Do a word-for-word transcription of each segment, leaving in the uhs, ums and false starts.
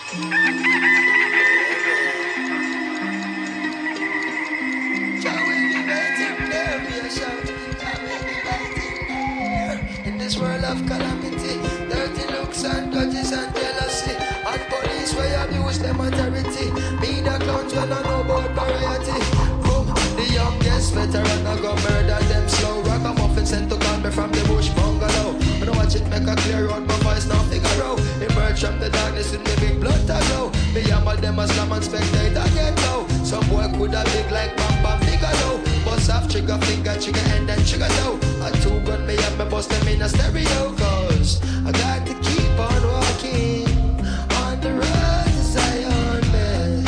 World of calamity, dirty looks and grudges and jealousy, and police where abuse them authority. Me the clowns when I know about variety. Boom, the youngest veteran I go murder them slow. Ragamuffin sent to call me from the bush bungalow. When I watch it make a clear road, my voice now figure out. Emerge from the darkness with me big blood to glow. Me yammer them as slam and spectator get low. Some boy coulda big like Bam Bam Bigelow. Bust off trigger finger, trigger end and trigger toe. A two gun me up, me bust them in a stereo. Cause I got to keep on walking on the road to Zion, man.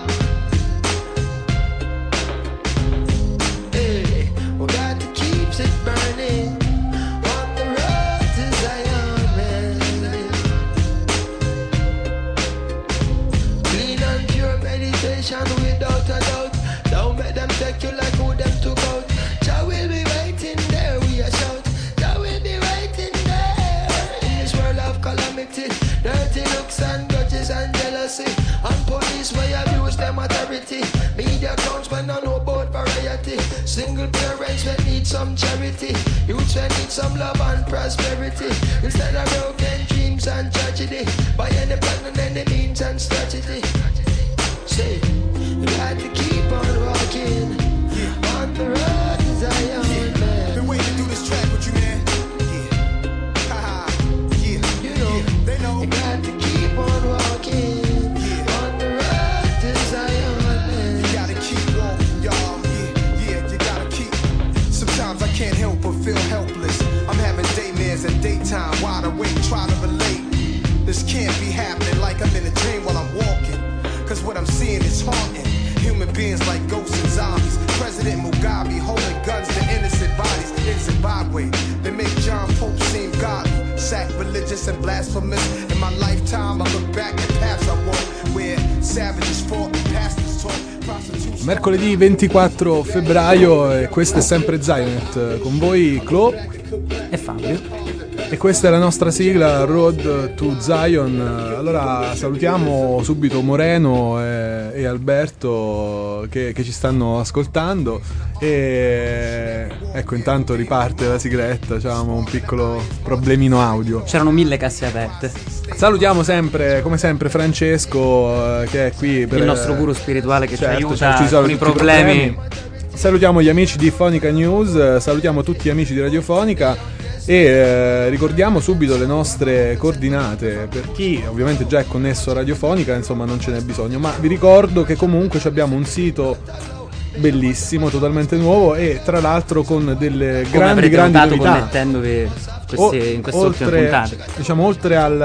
Hey, we got to keep it burning on the road to Zion, man. Clean and pure meditation without a doubt. Don't make them take you like who them took out. Jah will be waiting there, we a shout. Jah will be waiting there in this world of calamity. Dirty looks and grudges and jealousy, and police where abuse them authority. Media clowns when I know about variety. Single parents when need some charity. Youths when need some love and prosperity. Instead of broken dreams and tragedy, by any plan and any means and strategy. Say, you got to keep on walking on the road to Zion, yeah. Man. Been waiting to do this track with you, man. Yeah, haha, yeah. You know, yeah. They know. You got to keep on walking yeah. on the road to Zion, man. You gotta keep walking, y'all. Yeah, yeah, you gotta keep. Sometimes I can't help but feel helpless. I'm having daymares and daytime, wide awake, trying to relate. This can't be happening like I'm in a dream while I'm walking. Cause what I'm seeing is haunting. Human beings like ghosts and zombies. President Mugabe holding guns to innocent bodies in Zimbabwe. They make John Pope seem godly, sacrilegious and blasphemous. In my lifetime I look back at paths I walked where savages fought, pastors taught, prostitution. Mercoledì ventiquattro febbraio e questo è sempre Zionet. Con voi Clo e Fabio. E questa è la nostra sigla Road to Zion. Allora salutiamo subito Moreno e, e Alberto che, che ci stanno ascoltando. E ecco, intanto riparte la sigletta, avevamo un piccolo problemino audio. C'erano mille casse aperte. Salutiamo sempre, come sempre, Francesco che è qui per il nostro guru spirituale che certo, ci aiuta ci con i problemi. problemi. Salutiamo gli amici di Fonica News, salutiamo tutti gli amici di Radiofonica. E eh, ricordiamo subito le nostre coordinate per chi ovviamente già è connesso a Radiofonica, insomma non ce n'è bisogno, ma vi ricordo che comunque abbiamo un sito bellissimo, totalmente nuovo e tra l'altro con delle come grandi grandi novità connettendovi questi, in queste ultime puntate. Diciamo, oltre al,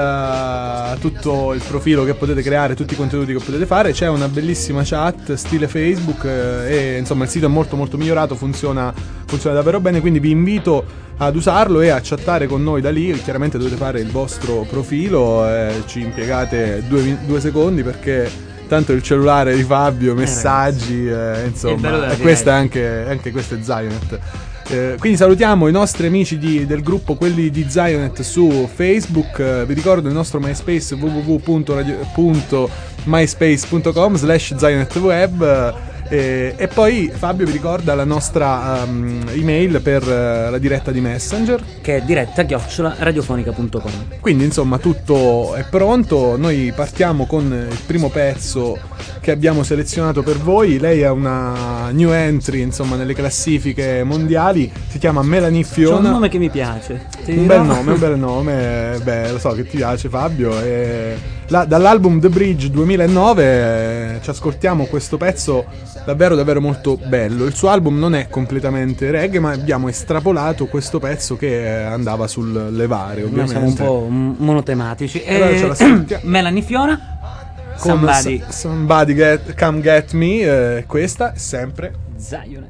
a tutto il profilo che potete creare, tutti i contenuti che potete fare, c'è una bellissima chat stile Facebook eh, e insomma il sito è molto molto migliorato, funziona, funziona davvero bene, quindi vi invito ad usarlo e a chattare con noi da lì. Chiaramente dovete fare il vostro profilo, eh, ci impiegate due, due secondi perché tanto il cellulare di Fabio, messaggi, eh, insomma, e questa è anche, anche questa è Zionet. Eh, quindi salutiamo i nostri amici di, del gruppo, quelli di Zionet su Facebook. Eh, vi ricordo il nostro MySpace w w w punto myspace punto com slash zionetweb. E, e poi Fabio vi ricorda la nostra um, email per uh, la diretta di Messenger, che è diretta chiocciola radiofonica punto com. Quindi insomma tutto è pronto. Noi partiamo con il primo pezzo che abbiamo selezionato per voi. Lei è una new entry insomma nelle classifiche mondiali, si chiama Melanie Fiona. C'è un nome che mi piace. Ti un dirò? bel nome, un bel nome. Beh, lo so che ti piace Fabio. E la, dall'album The Bridge duemilanove eh, ci ascoltiamo questo pezzo davvero davvero molto bello. Il suo album non è completamente reggae, ma abbiamo estrapolato questo pezzo che andava sul levare, ovviamente. Noi siamo un po' monotematici. Allora e... ce la sentiamo. Melanie Fiona con Somebody, somebody get, Come Get Me. eh, Questa è sempre Zionet.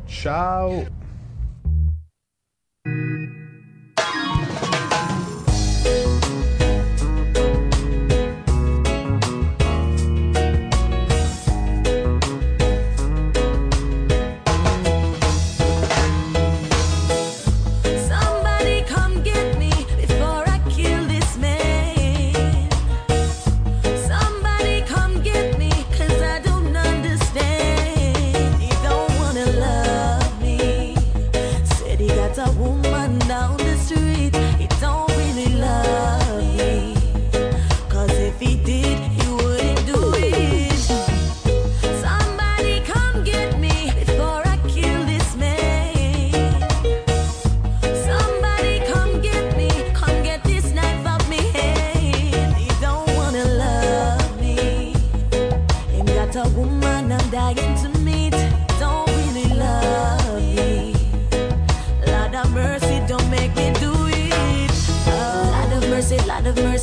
Ciao. Some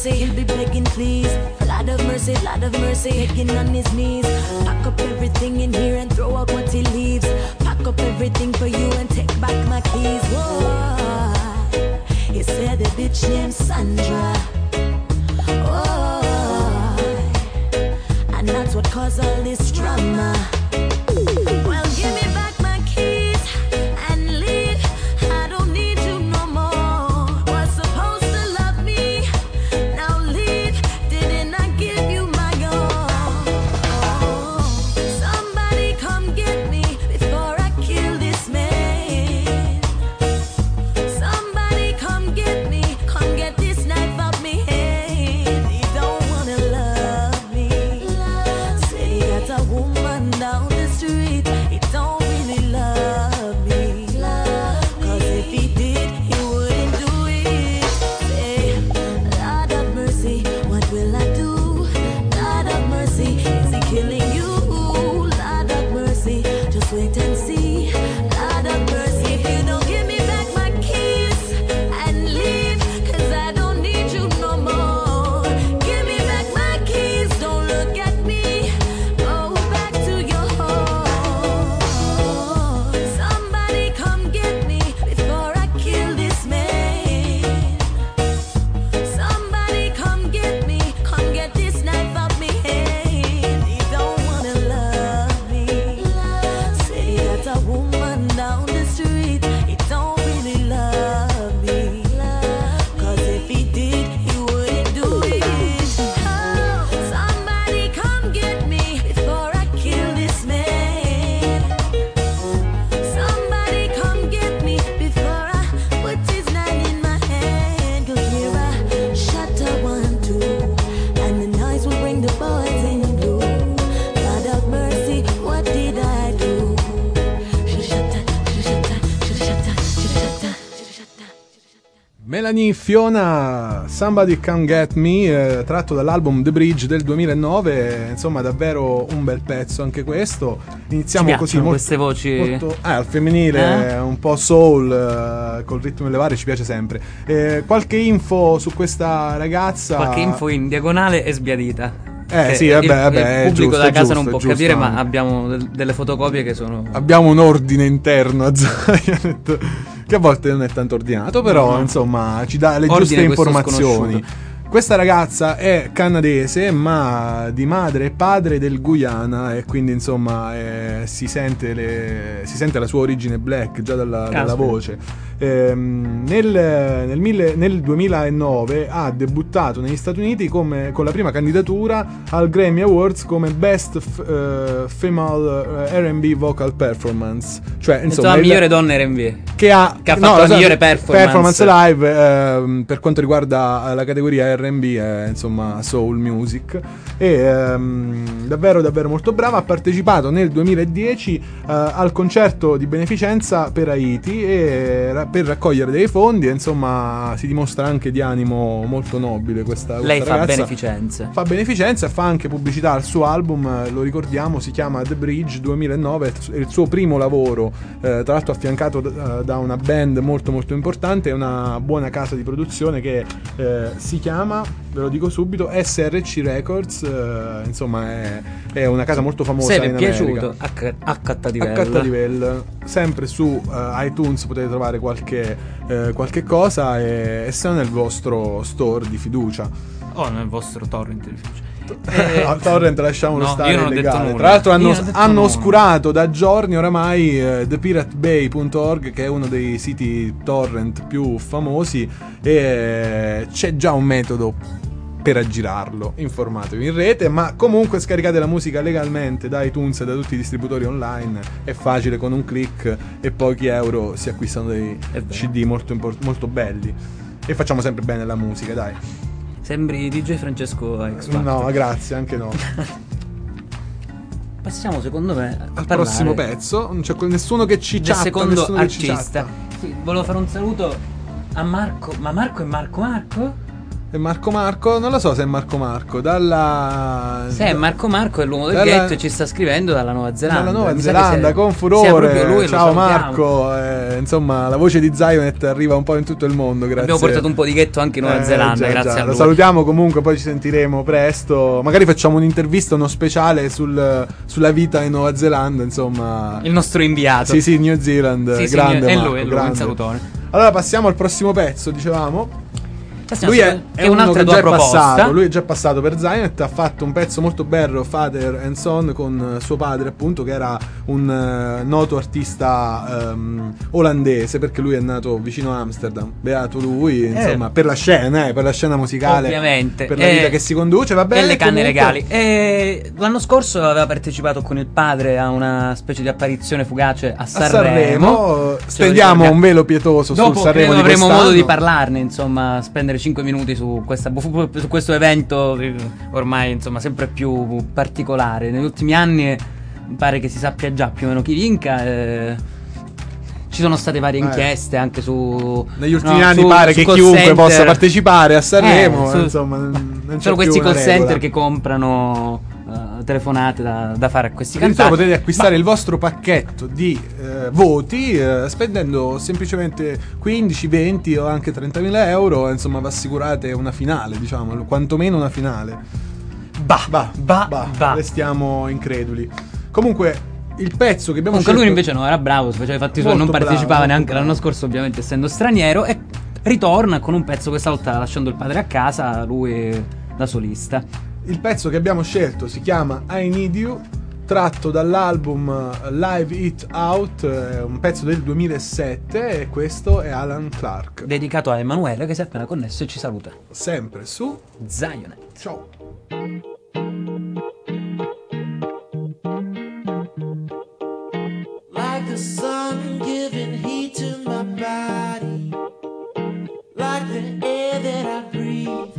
mercy, he'll be begging please. Lord of mercy, Lord of mercy, begging on his knees. Pack up everything in here and throw out what he leaves. Pack up everything for you and take back my keys. Whoa, he said a bitch named Sandra. Oh, and that's what caused all this drama. Well, give me back my keys and leave. I don't need you no more. Was supposed to love me, now leave. Didn't I give you my all? Somebody come get me before I kill this man. Somebody come get me, come get this knife off me hand. He don't wanna love me. Say he got a woman down the street. He don't really love me. Cause if he did, he wouldn't do it. Say, Lord of mercy, what will I do? Lord of mercy, is he killing you? Lord of mercy, just wait and see. Lord of mercy, if you don't give me back my keys and leave, cause I don't need you no more. Give me back my keys, don't look at me. Go back to your home. Somebody come get me before I kill this man. Somebody come get me, come get this knife off me hand. He don't wanna love me. Say he got a woman down the street. He don't really love me. Cause if he did, he wouldn't do it. Oh, somebody come get me before I kill this man. Somebody come get me before I put his knife in my hand. Go hear a shatter one, two, and the noise will bring the boys in blue. God of mercy, what did I do? Shoulda shut that, shoulda shut that, shoulda shut that, shoulda shut that, shoulda shut that. Melanie Fiona, Somebody Come Get Me, eh, tratto dall'album The Bridge del duemilanove, insomma davvero un bel pezzo anche questo. Iniziamo Ci così piacciono molto, queste voci? molto, eh, al femminile, Eh? un po' soul, eh, col ritmo elevare, ci piace sempre. Eh, qualche info su questa ragazza? Qualche info in diagonale e sbiadita. Eh, Che sì, vabbè, il, vabbè, il è pubblico giusto, da è casa giusto, non è può giusto capire, ma anche. abbiamo del- delle fotocopie che sono. Abbiamo un ordine interno a Zayanet che a volte non è tanto ordinato, però No, no. insomma ci dà le Ordine giuste questo informazioni. sconosciuto. Questa ragazza è canadese, ma di madre e padre del Guyana, e quindi insomma eh, si, sente le- si sente la sua origine black già dalla, dalla Caspita. voce. Ehm, nel, nel, mille- nel duemilanove ha debuttato negli Stati Uniti come, con la prima candidatura al Grammy Awards come Best f- eh, Female eh, R and B Vocal Performance, cioè insomma Insomma, il- migliore donna R and B. che ha, Che ha fatto la esatto, migliore performance. live ehm, per quanto riguarda la categoria R and B, eh, insomma soul music, e ehm, davvero davvero molto brava. Ha partecipato nel duemiladieci eh, al concerto di beneficenza per Haiti e ra- per raccogliere dei fondi, e insomma si dimostra anche di animo molto nobile questa, questa Lei fa ragazza. beneficenze. Fa beneficenza e fa anche pubblicità al suo album, eh, lo ricordiamo, si chiama The Bridge duemilanove, è il suo primo lavoro, eh, tra l'altro affiancato da, da una band molto molto importante e una buona casa di produzione che eh, si chiama, ve lo dico subito, S R C Records, eh, insomma è, è una casa molto famosa Se vi è in piaciuto, America. H- H-Livello. H-Livello, sempre su eh, iTunes potete trovare qualche, eh, qualche cosa, e, e se no nel vostro store di fiducia. O nel vostro torrent di fiducia. Eh, al torrent lasciamolo no, stare, io non ho illegale. detto nulla. Tra l'altro hanno, Io non ho detto hanno nulla. oscurato da giorni oramai eh, the pirate bay punto org, che è uno dei siti torrent più famosi, e eh, c'è già un metodo per aggirarlo, informatevi in rete, ma comunque scaricate la musica legalmente da iTunes e da tutti i distributori online, è facile, con un click e pochi euro si acquistano dei È vero. C D molto, import- molto belli, e facciamo sempre bene la musica, dai. Sembri D J Francesco X Factor. No, grazie, anche no. Passiamo secondo me a Al parlare prossimo pezzo non c'è nessuno che ci del chatta, secondo nessuno che ci artista. chatta. Sì, volevo fare un saluto a Marco. Ma Marco è Marco Marco? E Marco Marco, non lo so se è Marco Marco, dalla... Se è Marco Marco è l'uomo del dalla- ghetto e ci sta scrivendo dalla Nuova Zelanda. Dalla Nuova Mi sa che Zelanda se- con sia proprio furore. lui, lo Ciao salutiamo. Marco, eh, insomma la voce di Zionet arriva un po' in tutto il mondo, grazie. Abbiamo portato un po' di ghetto anche in Nuova Eh, Zelanda, già, grazie già. a Lo lui. salutiamo comunque, poi ci sentiremo presto. Magari facciamo un'intervista, uno speciale sul- sulla vita in Nuova Zelanda, insomma. Il nostro inviato. Sì, sì, New Zealand, Sì, sì, grande è Marco, lui, è lui, grande. un salutone. Allora passiamo al prossimo pezzo, dicevamo. Passiamo Lui su- è, che è è uno un'altra che tua già è proposta. passato, lui è già passato per Zionet, ha fatto un pezzo molto bello, Father and Son, con suo padre appunto, che era un eh, noto artista ehm, olandese, perché lui è nato vicino a Amsterdam, beato lui, insomma, per la scena, eh, per la scena musicale, Ovviamente. per la Eh, vita che si conduce, va bene. E le canne comunque. legali. E l'anno scorso aveva partecipato con il padre a una specie di apparizione fugace a A Sanremo. Sanremo, Ce lo stendiamo ricordiamo. un velo pietoso Dopo sul Sanremo credo di avremo quest'anno. modo di parlarne, insomma, spendere cinque minuti su, questa, su questo evento eh, ormai insomma sempre più particolare. Negli ultimi anni eh, mi pare che si sappia già più o meno chi vinca. eh, Ci sono state varie Eh. inchieste anche su. Negli ultimi no, anni su- pare su che call chiunque center. possa partecipare a Sanremo, Eh, su- insomma, non, non c'è Sono più questi una call center regola. che comprano eh, telefonate da, da fare a questi Addirittura cantanti. potete acquistare il vostro pacchetto di eh, voti eh, spendendo semplicemente quindici, venti o anche trentamila euro, e, insomma vi assicurate una finale, diciamo, quantomeno una finale. Bah, Bah, bah, bah, bah. restiamo increduli. Comunque il pezzo che abbiamo Comunque lui scelto- invece no, era bravo, si faceva i fatti suoi, Molto non partecipava bravo, neanche molto l'anno scorso, ovviamente essendo straniero, e ritorna con un pezzo questa volta lasciando il padre a casa, lui da solista. Il pezzo che abbiamo scelto si chiama I Need You, tratto dall'album eh, Live It Out, è un pezzo del duemilasette, e questo è Alan Clark. Dedicato a Emanuele che si è appena connesso e ci saluta. Sempre su Zionet. Ciao. Like the sun giving heat to my body, like the air that I breathe,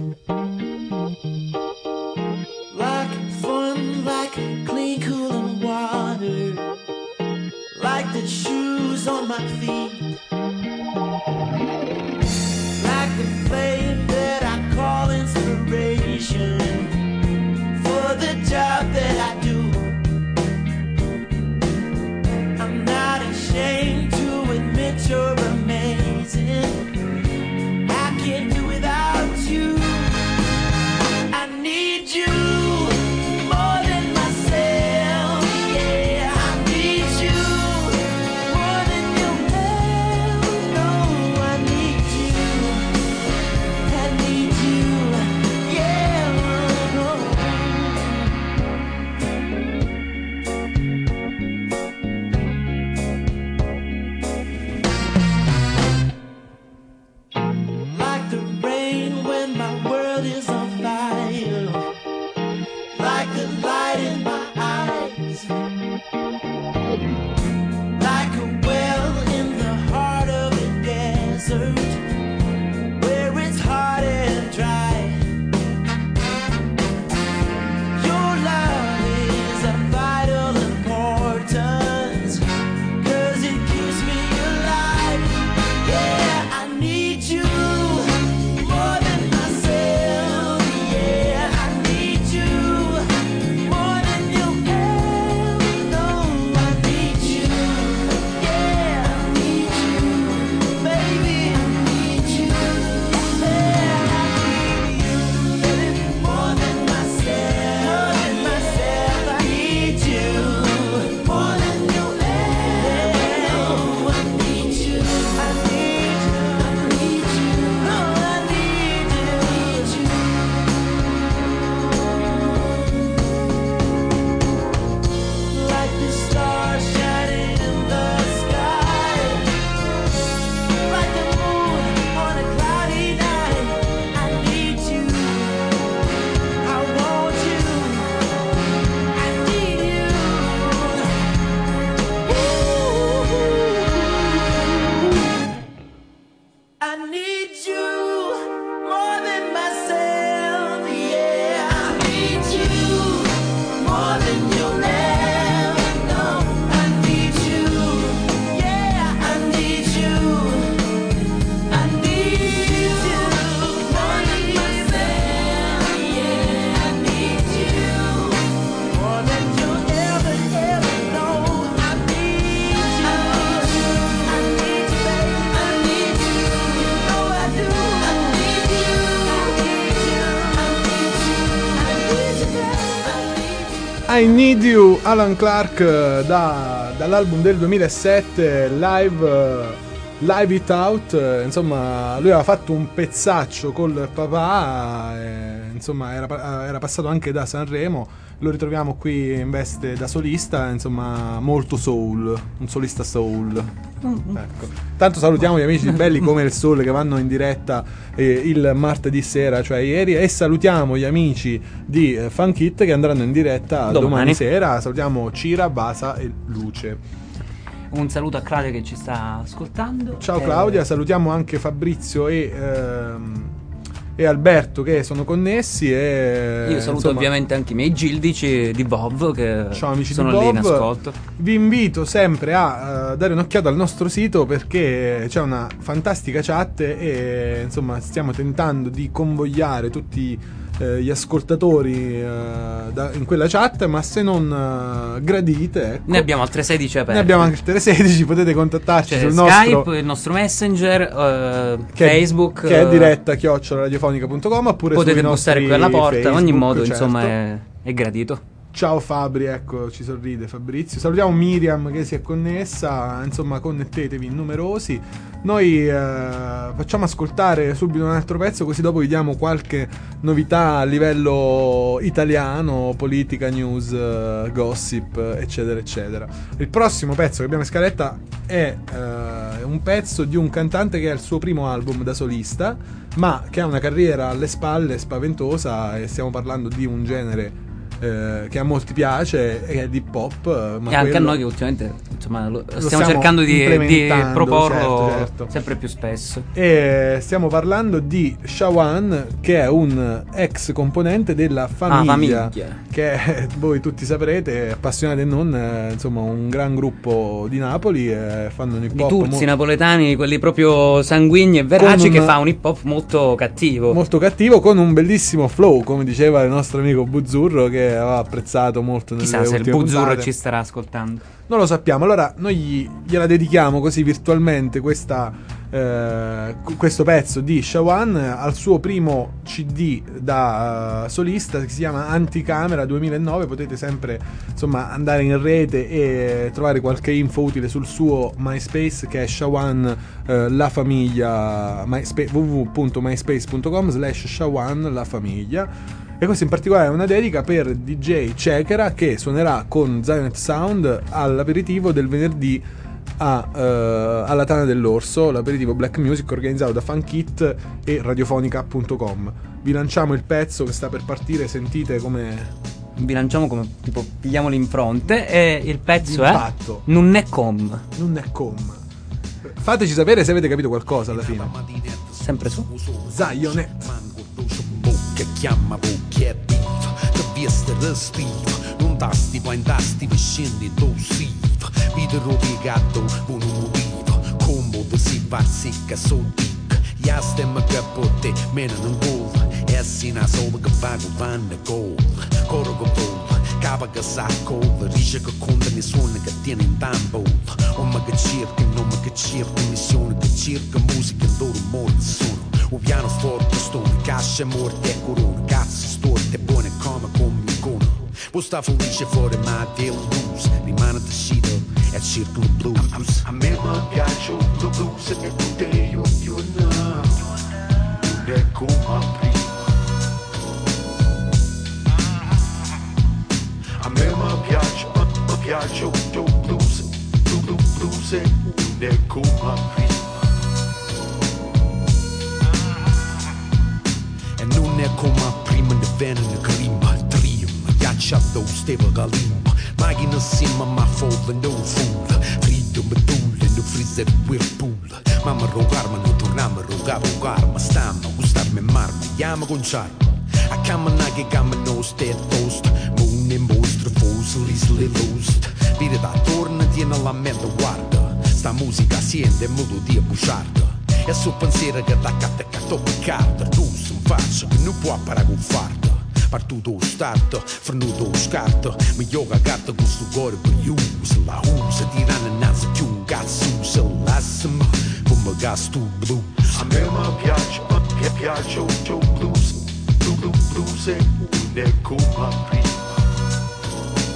like fun, like clean, cooling water, like the shoes on my feet, like the flame that I call inspiration for the job that I do. I'm not ashamed to admit you're amazing. I can't do without you. I need you more than myself. Yeah, I need you more than you ever know. I need you. I need you. Yeah. Like the rain when my world is on fire, like the light in my eyes, like a well in the heart of a desert where it's hot and dry. Your love is of vital importance, 'cause it keeps me alive. Yeah, I need you more than myself. Yeah, I need you more than you ever know. I need you. Yeah, I need you, baby. I need you. Yeah, I need you more than myself. More than myself, I need you more than you ever know. I need you. I need you. I need you. Oh, I need you. Need you. Like the stars shining in the sky, like the moon on a cloudy night. I need you. I want you. I need you. I need you more than myself. Yeah, I need you more than you'll ever know. I need you. Yeah, I need you. I need you more than myself. I Need You, Alan Clark, eh, da, dall'album del duemilasette, Live, eh, Live It Out. Eh, insomma, lui aveva fatto un pezzaccio col papà, eh, insomma era, era passato anche da Sanremo. Lo ritroviamo qui in veste da solista, insomma molto soul, un solista soul. Ecco. Tanto salutiamo gli amici di Belli Come il Sole che vanno in diretta eh, il martedì sera, cioè ieri, e salutiamo gli amici di eh, Funk It che andranno in diretta domani, domani sera. Salutiamo Cira, Basa e Luce. Un saluto a Claudia che ci sta ascoltando. Ciao e... Claudia, salutiamo anche Fabrizio e... Ehm, e Alberto che sono connessi e io saluto insomma, ovviamente anche i miei gildici di Bob che ciao, amici sono di Bob. lì in ascolto. Vi invito sempre a uh, dare un'occhiata al nostro sito perché c'è una fantastica chat e insomma stiamo tentando di convogliare tutti uh, gli ascoltatori uh, da, in quella chat, ma se non uh, gradite, ecco, ne abbiamo altre sedici aperte. Ne abbiamo altre sedici, potete contattarci c'è sul Skype, nostro il nostro Messenger, uh, che Facebook, è, che è diretta chiocciola radiofonica punto com, oppure potete bussare qui alla porta. Facebook, ogni modo certo. Insomma è, è gradito. Ciao Fabri, ecco, ci sorride Fabrizio. Salutiamo Miriam che si è connessa, insomma connettetevi numerosi. Noi eh, facciamo ascoltare subito un altro pezzo, così dopo vi diamo qualche novità a livello italiano, politica, news, eh, gossip, eccetera eccetera. Il prossimo pezzo che abbiamo in scaletta è eh, un pezzo di un cantante che ha il suo primo album da solista, ma che ha una carriera alle spalle spaventosa, e stiamo parlando di un genere Eh, che a molti piace, è l'hip hop, ma e anche quello... a noi che ultimamente insomma, lo, lo stiamo, stiamo cercando di, di proporlo certo, certo. sempre più spesso. E stiamo parlando di Shawan, che è un ex componente della Famiglia, ah, famiglia. che è, voi tutti saprete, appassionati e non, eh, insomma un gran gruppo di Napoli, eh, fanno un hip hop di turzi mo- napoletani, quelli proprio sanguigni e veraci, un, che fa un hip hop molto cattivo molto cattivo, con un bellissimo flow, come diceva il nostro amico Buzzurro, che aveva apprezzato molto nelle chissà se il ultime Buzzurro puntate. ci starà ascoltando, non lo sappiamo. Allora noi gli, gliela dedichiamo così virtualmente questa, eh, questo pezzo di Shawan al suo primo C D da uh, solista, che si chiama Anticamera duemilanove. Potete sempre insomma andare in rete e trovare qualche info utile sul suo MySpace, che è Shawan eh, La Famiglia, myspace, w w w punto myspace punto com slash Shawan La Famiglia. E questo in particolare è una dedica per D J Cekera, che suonerà con Zionet Sound all'aperitivo del venerdì a, uh, alla Tana dell'Orso, l'aperitivo Black Music organizzato da Funk It e radiofonica punto com. Vi lanciamo il pezzo che sta per partire, sentite come... vi lanciamo come tipo pigliamo le impronte, e il pezzo Impatto. è Non è com. Non è com. Fateci sapere se avete capito qualcosa alla fine. Sempre su Zionet. Che chiama che viva, che vieste restiva, non tasti, poi in tasti, vi scendi dosiva, vita rovigato, buon motivo, comodo si va secca, so dica, ja stemma che pote, meno non gola, e si na soba che va con vanna gola, coro che vola, capa che sa cola, riesce che conta ne suona che tiene in tambola, omma che cerca, nome che cerca, missione che cerca, musica in loro modo sono. O piano forte stone, caixa morte e corona, cazzo storte, buone come come icono. Posta felice fuori ma del blues, rimane tessito e circolo blues. A me mi piace lo blues e tu te io io no, non è come prima. A me mi piace, mi piace lo blues, blues, blues e non è come prima. Non è come prima ne venne grima, trim, ghiacciato steva galimba, macchina simma ma folla non fulla, fritto medulla, no freezer whirlpool, mamma rogarma non tornamma rogava rogarma, stamma, gustarmi marma, chiama con charma, a camana che camano ste toast, moon e mostro fossili slilost, vire da torna tiene la mente guarda, sta musica siente melodia bugiarda. E sul pensiero che da catta che tocca carta, tu si faccia che non può paragonfarta. Partuto start, frenuto scarto, mi yoga gatta con sto cuore per usa, la usa, tirana naso più un cazzo, usa l'assima, come gas tu blues. A me mi piace, mi piace il blues, blues, blues e non è come prima.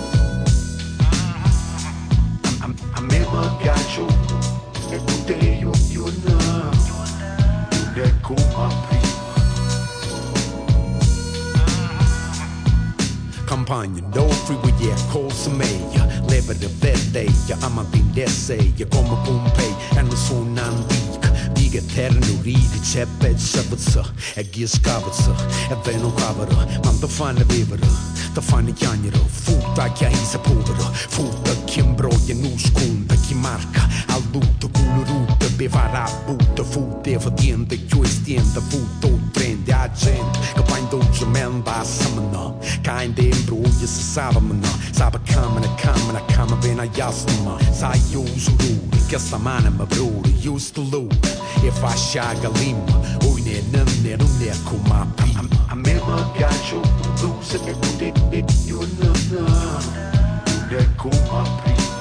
Champagne, freeway, Colsmeia, Lebede Verdeia, Amadindeseia, come Pompei, e non sono antica. Viga eterno ridi, c'è pezza, e chi scavazza, e veno cavara, ma da fanno vivere, da fanno chiagnere, futta chi ha isa povero, futta chi imbroglia, non sconda, chi marca, al lutto, culo rutta, bevara, butta, futta, e fatiente, chi estienda, futta, prende a gente, che va in dolce, men va a samana, che in imbroglia, si sava, mana, sava camera, camera, camera, ben a jasma, sai io uso rudi, che sta mano, ma brode, used to lose. If I shaga lima, oi ne non ne non ne come prima. A me mi piace blues e tu de io non non ne come prima.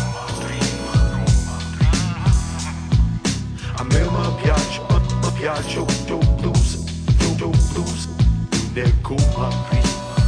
A me mi piace, mi piace tu blues, tu blues, non ne come prima.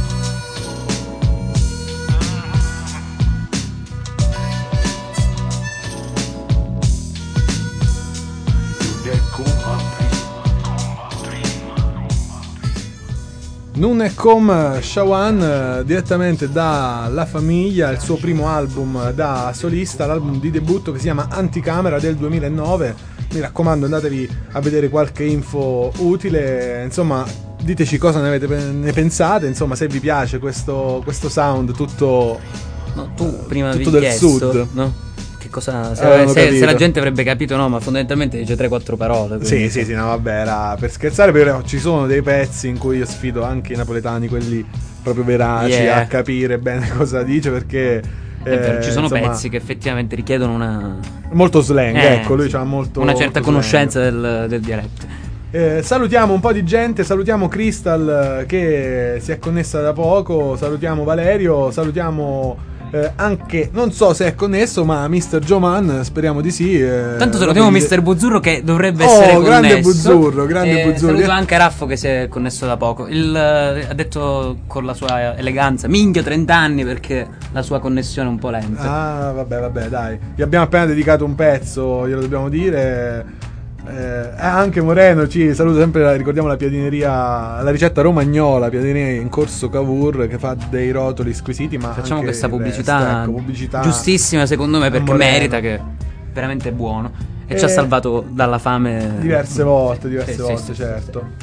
Nunekom Shawan, eh, direttamente da La Famiglia, il suo primo album da solista, l'album di debutto che si chiama Anticamera del duemilanove. Mi raccomando, andatevi a vedere qualche info utile, insomma diteci cosa ne, avete, ne pensate, insomma se vi piace questo, questo sound tutto, no, tu prima tutto avevi del chiesto, sud, no? Che cosa, se, Avevamo se, se la capito. gente avrebbe capito, no, ma fondamentalmente dice tre quattro parole. Sì, quindi- sì, sì, no, vabbè, era per scherzare, però ci sono dei pezzi in cui io sfido anche i napoletani, quelli proprio veraci, Yeah. a capire bene cosa dice, perché È vero, eh, ci sono insomma, pezzi che effettivamente richiedono una, molto slang, eh, ecco, lui sì, c'ha molto una certa molto conoscenza del, del dialetto. Eh, salutiamo un po' di gente, salutiamo Crystal eh, che si è connessa da poco, salutiamo Valerio, salutiamo eh, anche, non so se è connesso, ma mister Joman, speriamo di sì. eh, Tanto salutiamo dopo di- mister Buzzurro che dovrebbe Oh, essere connesso. grande Buzzurro, grande Eh, Buzzurro. Saluto anche Raffo che si è connesso da poco. Il, eh, ha detto con la sua eleganza, minchia trenta anni, perché la sua connessione è un po' lenta. Ah, vabbè, vabbè, dai. Gli abbiamo appena dedicato un pezzo, glielo dobbiamo dire. Eh, anche Moreno ci saluta sempre, la- ricordiamo la piadineria, la ricetta romagnola, piadineria in corso Cavour, che fa dei rotoli squisiti, ma Facciamo anche questa il pubblicità, resto, ecco, pubblicità giustissima secondo me, perché Moreno. merita, che è veramente buono e, E- ci ha salvato dalla fame diverse volte, diverse Sì, sì, volte, sì, sì, certo.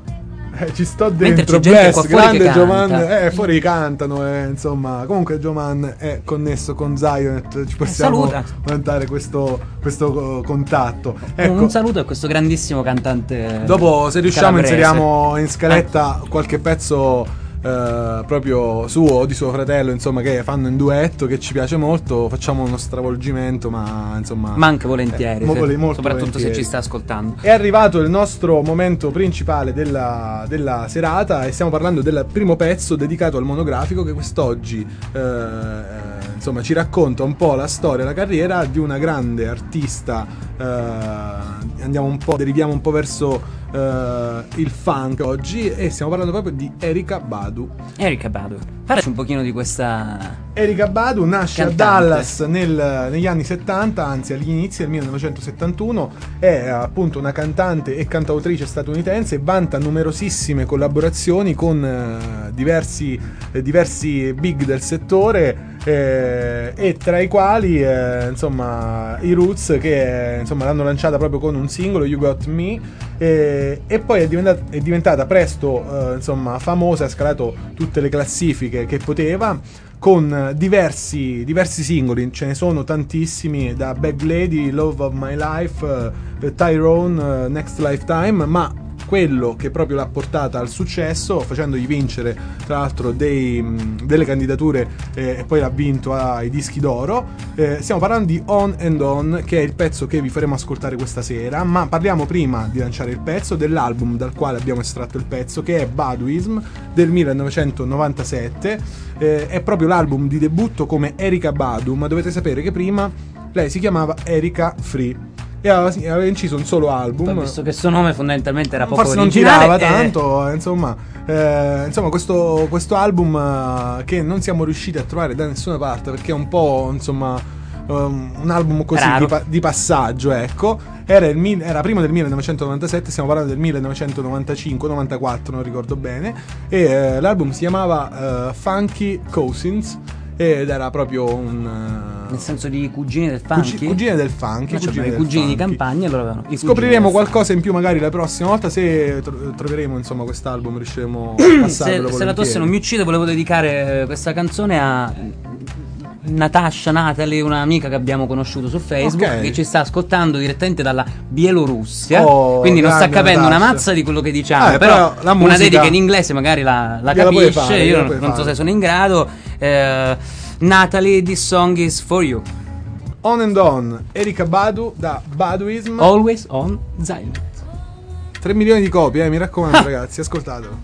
Eh, ci sto Mentre dentro, c'è gente Bless, qua fuori grande che Gioman, canta. eh, fuori cantano, eh, insomma. Comunque Gioman è connesso con Zionet, ci possiamo saluta. vantare questo, questo eh, contatto. Ecco, Un saluto a questo grandissimo cantante. dopo se riusciamo calabrese. inseriamo in scaletta qualche pezzo eh, proprio suo o di suo fratello, insomma, che fanno in duetto, che ci piace molto. Facciamo uno stravolgimento, ma insomma Ma anche volentieri, eh, mo- se- vole- molto soprattutto volentieri. se ci sta ascoltando. È arrivato il nostro momento principale della, della serata e stiamo parlando del primo pezzo dedicato al monografico che quest'oggi eh, eh, insomma ci racconta un po' la storia, la carriera di una grande artista. eh, andiamo un po', deriviamo un po' verso eh, il funk oggi e stiamo parlando proprio di Erykah Badu. Erykah Badu, parlaci un pochino di questa. Erykah Badu nasce Cantante. a Dallas nel- negli anni settanta, anzi agli inizi del millenovecentosettantuno, è appunto una cantante e cantautrice statunitense, vanta numerosissime collaborazioni con eh, diversi, eh, diversi big del settore, eh, e tra i quali eh, insomma i Roots, che eh, insomma l'hanno lanciata proprio con un singolo, You Got Me, eh, e poi è diventata, è diventata presto eh, insomma famosa, ha scalato tutte le classifiche che poteva con diversi, diversi singoli, ce ne sono tantissimi, da Bag Lady, Love of My Life, eh, Tyrone, eh, Next Lifetime, ma quello che proprio l'ha portata al successo, facendogli vincere tra l'altro dei, mh, delle candidature eh, e poi l'ha vinto ai dischi d'oro, eh, stiamo parlando di On and On, che è il pezzo che vi faremo ascoltare questa sera, ma parliamo prima di lanciare il pezzo dell'album dal quale abbiamo estratto il pezzo, che è Baduism del millenovecentonovantasette. eh, è proprio l'album di debutto come Erykah Badu, ma dovete sapere che prima lei si chiamava Erykah Free e aveva, aveva inciso un solo album. Poi, visto che il suo nome fondamentalmente era poco Forse non originale, tirava eh, tanto, eh, insomma, eh, insomma questo, questo album eh, che non siamo riusciti a trovare da nessuna parte, perché è un po', insomma, um, un album così Raro. di, pa- di passaggio, ecco. Era, il mi- era prima del millenovecentonovantasette, stiamo parlando del millenovecentonovantacinque novantaquattro, non ricordo bene. E eh, l'album si chiamava uh, Funky Cousins ed era proprio un uh, Nel senso di cugini del funky? cugi- cugine del funky, Ma cioè, cugine i del cugini di funky. campagna, allora avevano i cugini Scopriremo del qualcosa in più magari la prossima volta, se tro- troveremo insomma quest'album, riusciremo a funky. passarlo. Se, se la tosse non mi uccide, volevo dedicare eh, questa canzone a Natasha Natalie, un'amica che abbiamo conosciuto su Facebook, Ok. che ci sta ascoltando direttamente dalla Bielorussia. Oh, quindi non sta grande capendo una Natasha. mazza di quello che diciamo. Eh, però però la una musica dedica in inglese magari la, la gliela puoi capisce. fare, Io gliela non, puoi non so fare. se sono in grado. Eh, Natalie, this song is for you. On and On, Erika Badu da Baduism. Always on Zion. tre milioni di copie, eh, mi raccomando ragazzi, ascoltatelo.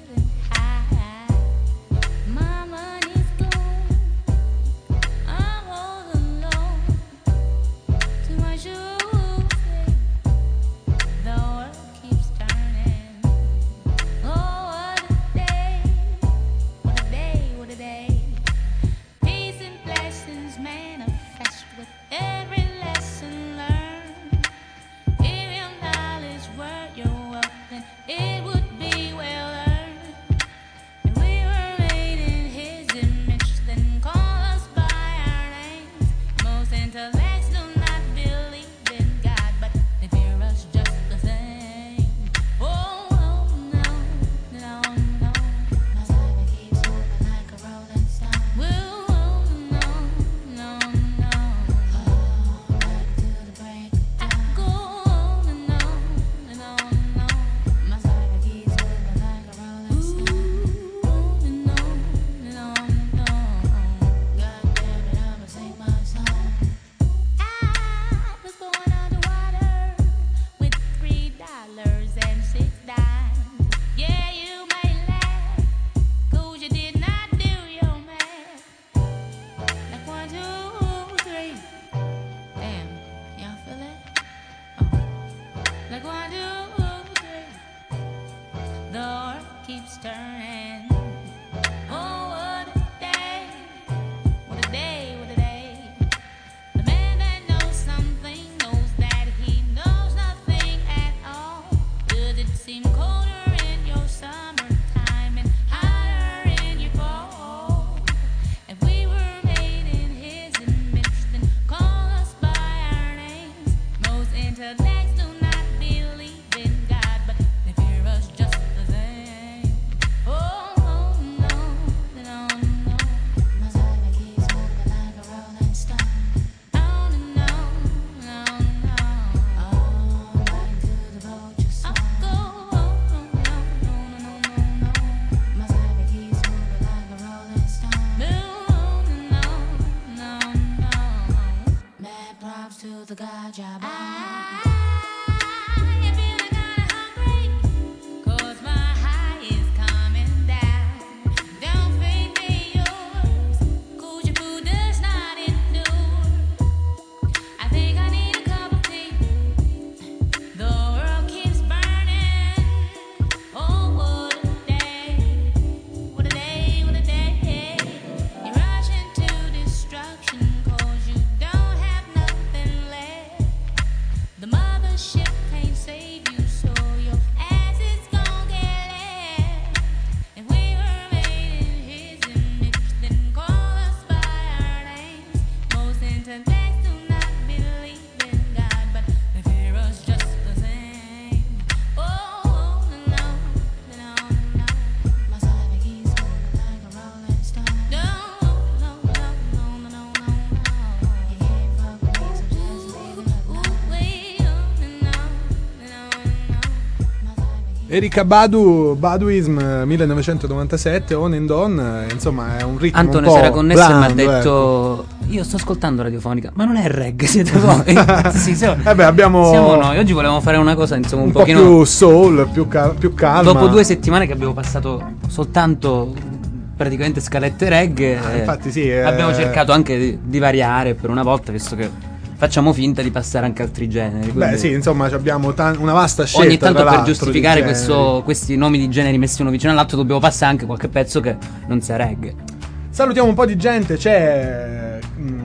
My money's gone. I'm all alone. Too much to say. The world keeps turning. Oh, what a day! What a day! What a day! Peace and blessings manifest with every lesson learned. If your knowledge were your wealth, then it would be well earned. And we were made in His image, then call us by our names. Most intellects do not believe in God, but they fear us just the same. Oh, oh no, no, no. My cyber keeps moving like a rolling stone. Whoa, oh, no, no, no. All night till the break of dawn. I go on and on and on and on. My cyber keeps moving like a rolling stone. On and on and on and on. God damn it, I'ma sing my song. I was born underwater with three dollars and six dimes. Yeah, you may laugh, 'cause you did not do your math. Like one, two, three. Damn, y'all feel it? Oh. Like one, two, three. The world keeps turning. Oh, what a day. What a day, what a day. The man that knows something knows that he knows nothing at all. Does it seem colder in your summertime and hotter in your fall? If we were made in His image, then call us by our names. Most intellects do not believe in God, but they fear us just the same. Oh, oh no, no, no. My cyber keeps moving like a rolling stone. On and on, on and on. All night till the vultures song. I go on, on, on, on, on, on. My cyber keeps moving like a rolling stone. Move on and on, on, on. Mad props to the God job. I feel kinda hungry, 'cause my high is coming down. Don't feed me yours, 'cause your food does not endure. I think I need a cup of tea. The world keeps burning. Oh, what a day. What a day, what a day. You rush into destruction 'cause you don't have nothing left. The mothership can't save you, so your ass is gon' get left. If we were made in His image, then call us by our names. Most intellects do not believe in God, but they fear us just the same. Oh, no, no, no. My cyber keeps moving like a rolling stone. No, no, no, no, no, no, no. You can't fuck with me, so just leave it alone. Way on and on and on and on. My cyber keeps Erika Badu, Baduism millenovecentonovantasette, On and On, eh, insomma è un ritmo Antone un po' si era connesso e mi ha blando, ecco. detto: io sto ascoltando radiofonica, ma non è reggae, siete voi. Sì, siamo, Eh beh, abbiamo siamo noi. Oggi volevamo fare una cosa insomma un, un po' pochino più soul, più, cal- più calma. dopo due settimane che abbiamo passato soltanto praticamente scalette reggae. Ah, eh, infatti sì, eh. abbiamo cercato anche di, di variare per una volta, visto che facciamo finta di passare anche altri generi. Beh quindi sì, insomma abbiamo tan- una vasta scelta. ogni tanto tra per l'altro, giustificare di questo- generi. questi nomi di generi messi uno vicino all'altro dobbiamo passare anche qualche pezzo che non sia reggae. Salutiamo un po' di gente, c'è mm,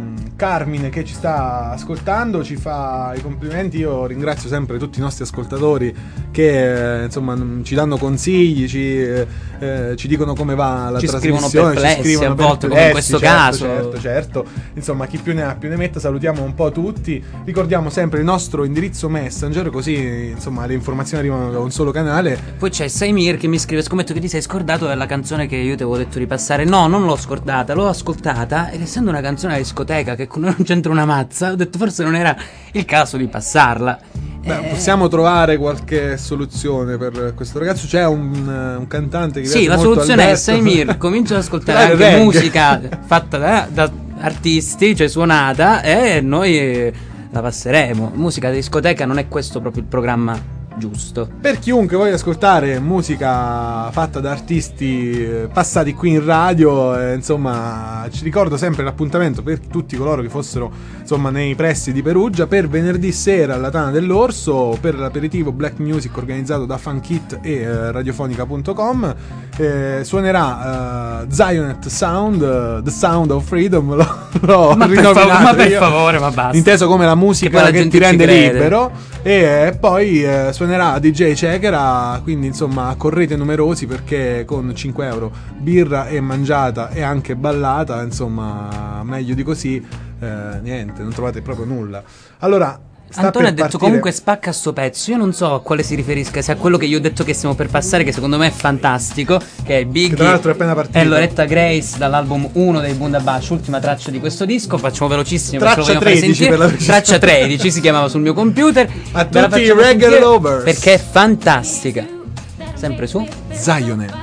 Carmine che ci sta ascoltando, ci fa i complimenti. Io ringrazio sempre tutti i nostri ascoltatori che eh, insomma ci danno consigli, ci, eh, ci dicono come va la ci trasmissione, scrivono perplessi, ci scrivono a volte, come in questo certo, caso. certo, certo. Insomma, chi più ne ha più ne metta. Salutiamo un po' tutti, ricordiamo sempre il nostro indirizzo Messenger, così insomma le informazioni arrivano da un solo canale. Poi c'è Saimir che mi scrive: scommetto che ti sei scordato della canzone che io ti avevo detto di passare. No, non l'ho scordata, l'ho ascoltata, ed essendo una canzone da discoteca che con noi non c'entra una mazza, ho detto forse non era il caso di passarla. Beh, Eh, possiamo trovare qualche soluzione per questo ragazzo. C'è un, un cantante che Sì, piace la molto, soluzione Alberto. è Saimir, comincia ad ascoltare Dai, anche reggae. musica fatta da, da artisti, cioè suonata, e noi eh, la passeremo. Musica da discoteca non è questo proprio il programma giusto. Per chiunque voglia ascoltare musica fatta da artisti eh, passati qui in radio, eh, insomma, ci ricordo sempre l'appuntamento per tutti coloro che fossero insomma nei pressi di Perugia per venerdì sera alla Tana dell'Orso per l'aperitivo Black Music organizzato da Funkit e eh, radiofonica punto com. Eh, suonerà eh, Zionet Sound, eh, The Sound of Freedom. L'ho, l'ho Ma per rinominato favore, ma per io. favore, ma basta. Inteso come la Che musica poi la che, gente ti ci rende crede. libero. E eh, poi eh, suonerà D J Cekera, quindi insomma correte numerosi perché con cinque euro birra e mangiata e anche ballata, insomma meglio di così eh, niente, non trovate proprio nulla. Allora sta Antonio ha per detto partire- comunque spacca sto pezzo. Io non so a quale si riferisca, se a quello che io ho detto che stiamo per passare, che secondo me è fantastico, che è Biggie Che tra l'altro è appena partito. e Loretta Grace dall'album uno dei Bundabash, ultima traccia di questo disco. Facciamo velocissimo perché lo Traccia vogliamo fare tredici sentire. per la precisione. Traccia tredici si chiamava sul mio computer. A Ve la tutti i facciamo reggae sentire lovers. perché è fantastica. Sempre su Zionet.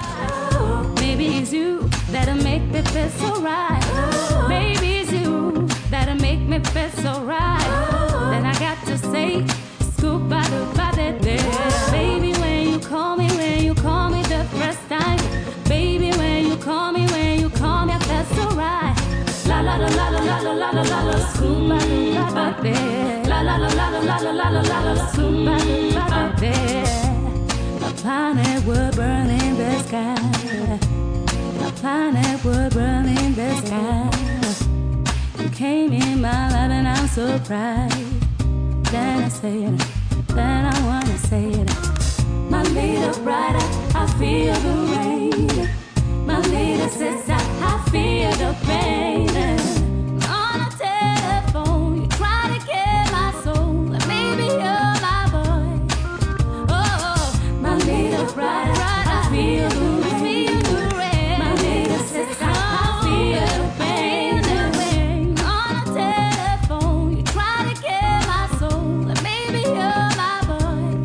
Maybe it's you that'll make me feel so right. Maybe it's you that'll make me feel so right. Then I got to say, scoop by the body there. Baby, when you call me, when you call me the first time. Baby, when you call me, when you call me, I feel so right. La la la la la la la la la la, scoop by the body. La la la la la la la la la la, scoop by the body. A planet would burn in the sky. A planet would burn in the sky. You came in my life and I'm so proud. Then I say it, then I wanna say it. My little brother, I feel the rain. My little sister, I feel the pain. On the telephone, you try to kill my soul. Maybe you're my boy. Oh, my little brother, I feel the rain. My little sister, I feel the pain. On the telephone, you try to kill my soul. Maybe you're my boy.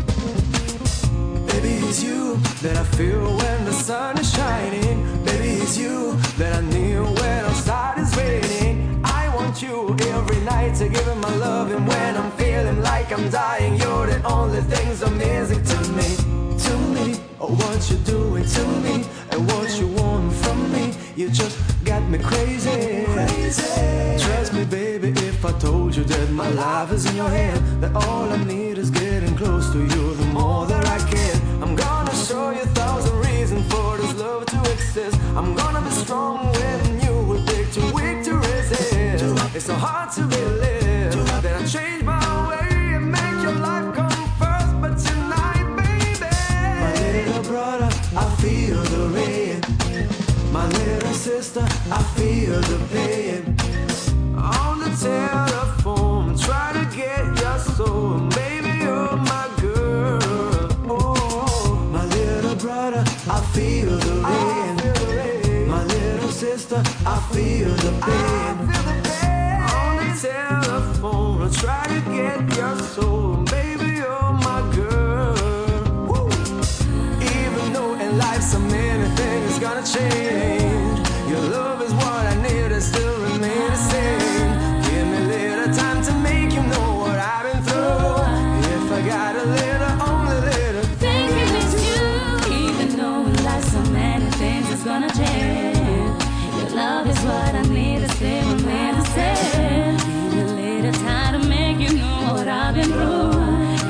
Baby, it's you that I feel when the sun is shining. Baby, it's you that I need when our star is raining. I want you every night to give me my love, and when I'm feeling like I'm dying, you're the only thing's amazing to me. To me, oh, what you're doing to me, and what you want from me. You just got me crazy. Crazy. Trust me, baby, if I told you that my life is in your hand, that all I need is getting close to you. The more that I can, I'm gonna show you a thousand reasons for this love to exist. I'm gonna be strong when you will take too weak to resist. It's so hard to believe that I changed my way and make your life come first. But tonight, baby, my little brother, I feel the rain. My little sister, I feel the pain. On the telephone, try to get your soul. Baby, you're my girl. Oh, my little brother, I feel the rain. My little sister, I feel the pain. On the telephone, try to get your soul. Baby, you're my girl. Woo. Even though in life so many things gonna change, your love is what I need to still remain the same. Give me a little time to make you know what I've been through. If I got a little, only little Thinking it's you, even though in life so many things is gonna change. Your love is what I need to stay remain the same. Give me a little time to make you know what I've been through.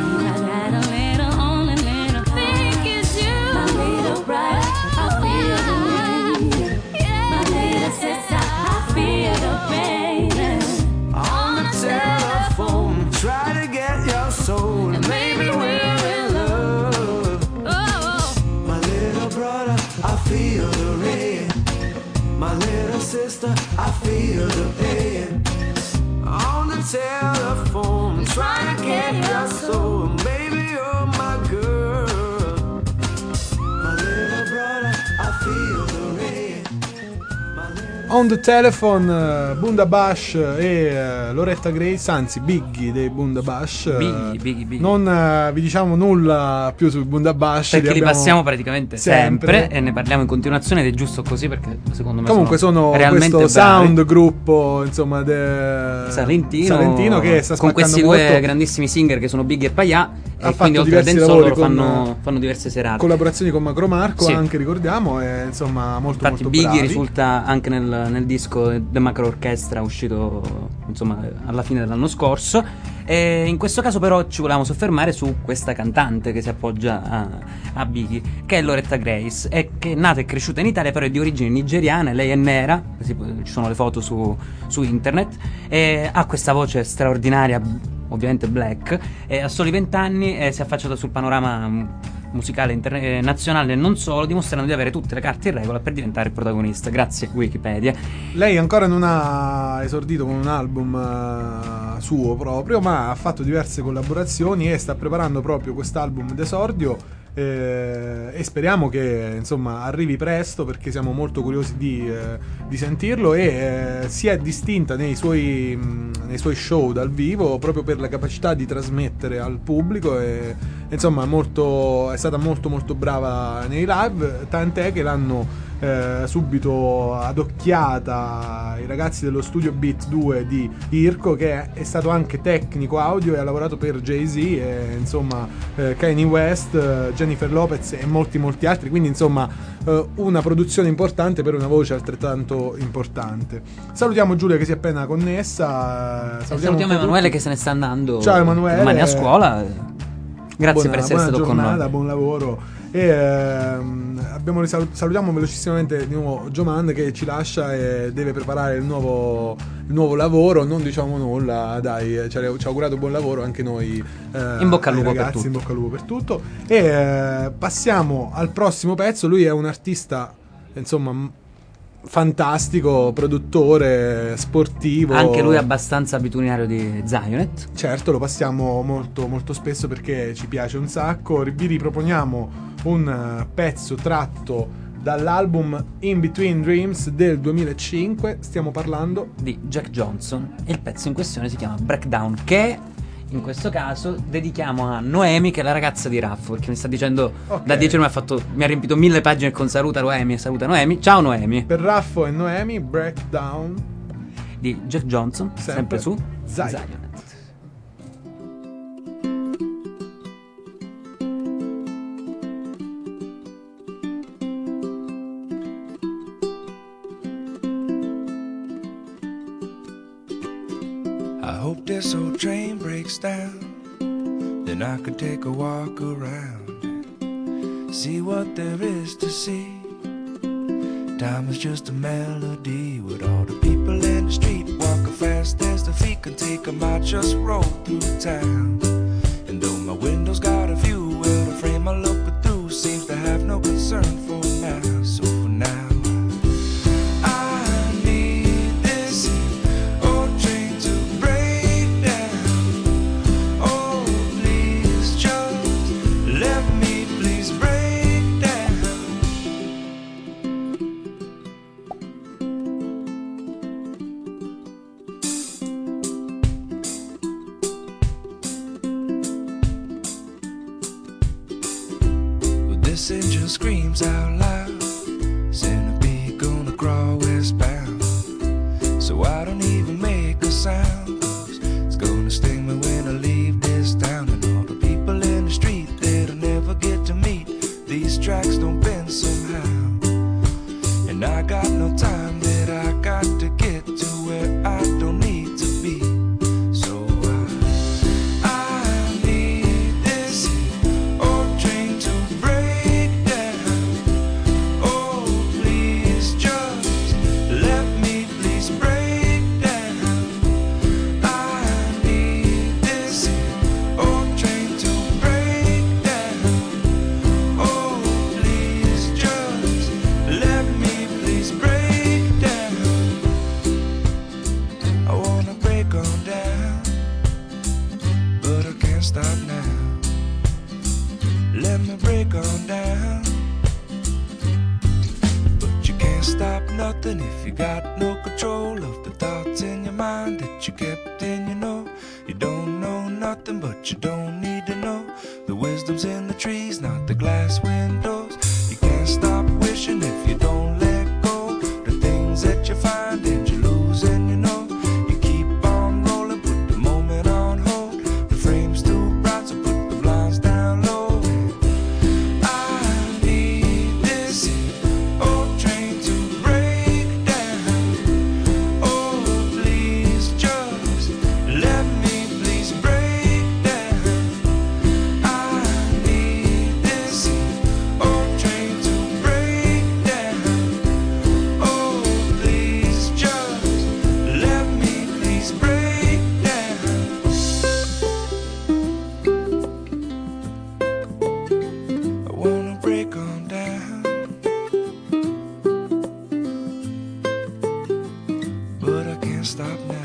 sister, I feel the pain. On the telephone, trying to get your soul. Baby, you're my girl. My little brother, I feel the rain. On the Telephone, uh, Bundabash e uh, Loretta Grace, anzi Biggie dei Bundabash. Biggie, Biggie, Biggie. Non uh, vi diciamo nulla più sui Bundabash. Perché li, li passiamo praticamente sempre. sempre e ne parliamo in continuazione ed è giusto così perché secondo me comunque sono, sono realmente questo bravi. sound gruppo insomma de... Salentino, Salentino che sta con spaccando questi molto. due grandissimi singer che sono Biggie e Paià Ha e quindi fatto oltre al diversi dancehall lavori loro con- fanno, fanno diverse serate. Collaborazioni con Macro Marco, Sì. anche ricordiamo, e insomma molto Infatti molto Biggie bravi. risulta anche nel, nel disco The Macro Orchestra uscito insomma alla fine dell'anno scorso. E in questo caso però ci volevamo soffermare su questa cantante che si appoggia a, a Biggie, che è Loretta Grace, e che è nata e cresciuta in Italia però è di origini nigeriane. Lei è nera, si può- ci sono le foto su, su internet, e ha questa voce straordinaria, ovviamente black, e a soli venti anni eh, si è affacciata sul panorama mm, musicale interne- eh, nazionale e non solo, dimostrando di avere tutte le carte in regola per diventare il protagonista. Grazie Wikipedia. Lei ancora non ha esordito con un album eh, suo proprio, ma ha fatto diverse collaborazioni e sta preparando proprio quest'album d'esordio. Eh, e speriamo che insomma arrivi presto, perché siamo molto curiosi di, eh, di sentirlo, e eh, si è distinta nei suoi, mh, nei suoi show dal vivo proprio per la capacità di trasmettere al pubblico, e insomma molto, è stata molto molto brava nei live, tant'è che l'hanno eh, subito adocchiata i ragazzi dello studio Beat due di Irko, che è stato anche tecnico audio e ha lavorato per Jay-Z e insomma eh, Kanye West, eh, Jennifer Lopez e molti molti altri, quindi insomma eh, una produzione importante per una voce altrettanto importante. Salutiamo Giulia che si è appena connessa, E salutiamo, salutiamo un po' Emanuele tutti. che se ne sta andando Ciao, Emanuele. domani a scuola. Grazie Buona- per essere buona stato con giornata, noi. buon lavoro. E ehm, abbiamo risal- salutiamo velocissimamente di nuovo Gioman che ci lascia e deve preparare il nuovo, il nuovo lavoro. Non diciamo nulla, dai, ci ha, ci ha augurato buon lavoro anche noi. eh, In bocca al ai lupo per ragazzi, tutto. in bocca al lupo per tutto. E eh, passiamo al prossimo pezzo. Lui è un artista, insomma, m- fantastico, produttore sportivo. Anche lui è abbastanza abitudinario di Zionet. Certo, lo passiamo molto molto spesso perché ci piace un sacco. Vi riproponiamo un eh, pezzo tratto dall'album In Between Dreams del duemilacinque. Stiamo parlando Di Jack Johnson, e il pezzo in questione si chiama Breakdown, che in questo caso dedichiamo a Noemi, che è la ragazza di Raffo, perché mi sta dicendo Ok. da dieci ore mi ha, fatto, mi ha riempito mille pagine con saluta Noemi e saluta Noemi. Ciao Noemi. per Raffo e Noemi, Breakdown. Di Jack Johnson, Sempre sempre, su Zion. Zionet. I hope this old train breaks down, then I could take a walk around, see what there is to see. Time is just a melody with all the people in the street walking fast as the feet can take 'em. I just roll through town, and though my window's got a view, well, the frame I look through seems to have no concern for now. So for now, I need this old train to break down. Oh, please just let me please break down. Well, this engine screams out loud, centipede gonna crawl westbound. So I don't even make a sound, 'cause it's gonna sting me when I leave this town. And all the people in the street that I'll never get to meet, these tracks don't bend somehow. And I got no time that I got to get to where I don't need to be. So I, I need this old train to break down. nothing if you got no control of the thoughts in your mind that you kept in, you know. You don't know nothing, but you don't need to know. The wisdom's in the trees, not the glass windows. You can't stop wishing if you don't let go. The things that you find and you lose, and you know. You keep on rolling, put the moment on hold. The frame's too bright, so put the blinds down low. I need this old train to break down. Oh, please just let me please break down. I need this old train to break down. Oh, please just let me please break down. I wanna break on down, but I can't stop now.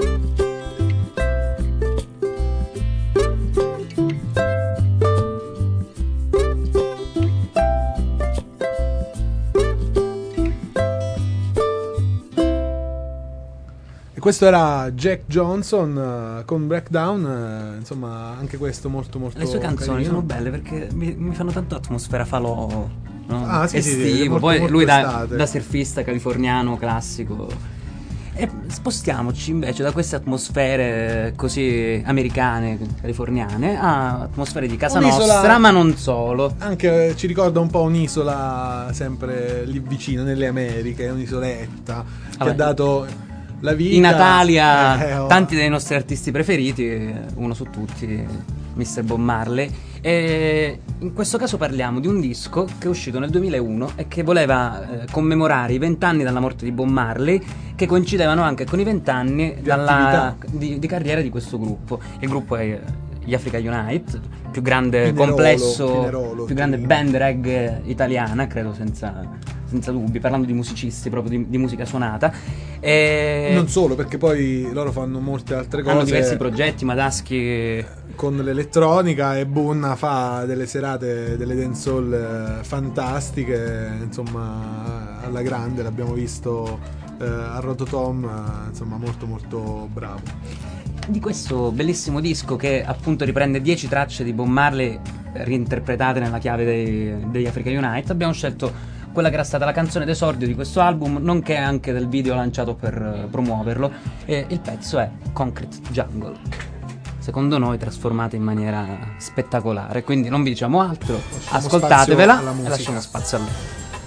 E questo era Jack Johnson eh, con Breakdown, eh, insomma anche questo molto molto Le sue canzoni carino. sono belle perché mi, mi fanno tanto atmosfera falò, no? Ah, sì, sì, sì, estivo. molto- Poi molto lui da, estate. da surfista californiano classico. E spostiamoci invece da queste atmosfere così americane, californiane, a atmosfere di casa Un'isola- nostra, ma non solo. Anche ci ricorda un po' un'isola sempre lì vicino nelle Americhe, un'isoletta che Vabbè. ha dato la vita I Natali a eh, oh. tanti dei nostri artisti preferiti, uno su tutti, mister Bob Marley. E in questo caso parliamo di un disco che è uscito nel duemilauno e che voleva eh, commemorare i vent'anni dalla morte di Bob Marley, che coincidevano anche con i vent'anni dalla, di, di carriera di questo gruppo. Il gruppo è eh, gli Africa Unite, più grande Pinerolo, complesso, Pinerolo, più grande Pinerolo. band reggae italiana, credo senza, senza dubbi, parlando di musicisti, proprio di, di musica suonata. E Non solo, perché poi loro fanno molte altre cose. hanno diversi progetti, Madaschi. Con l'elettronica, e Bunna fa delle serate, delle dancehall eh, fantastiche, insomma alla grande, l'abbiamo visto eh, a Rototom, eh, insomma molto molto bravo. Di questo bellissimo disco che appunto riprende dieci tracce di Bob Marley reinterpretate nella chiave dei, degli Africa Unite, abbiamo scelto quella che era stata la canzone d'esordio di questo album, nonché anche del video lanciato per eh, promuoverlo, e il pezzo è Concrete Jungle. Secondo noi trasformata in maniera spettacolare, quindi non vi diciamo altro, Lasciamo ascoltatevela spazio alla e musica. lasciamo spazio a lei.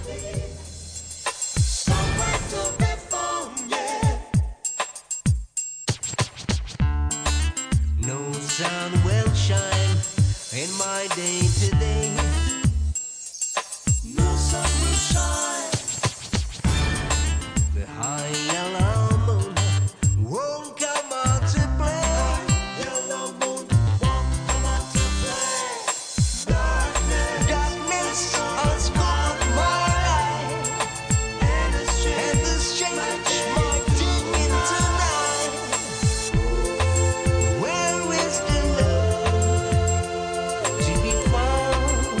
No sun will shine in my day today. No sun will shine. The high yellow moon won't come out to play. Yellow moon won't come out to play. Darkness, darkness has covered my eye, and the strange my day into night. Where is the love to be found?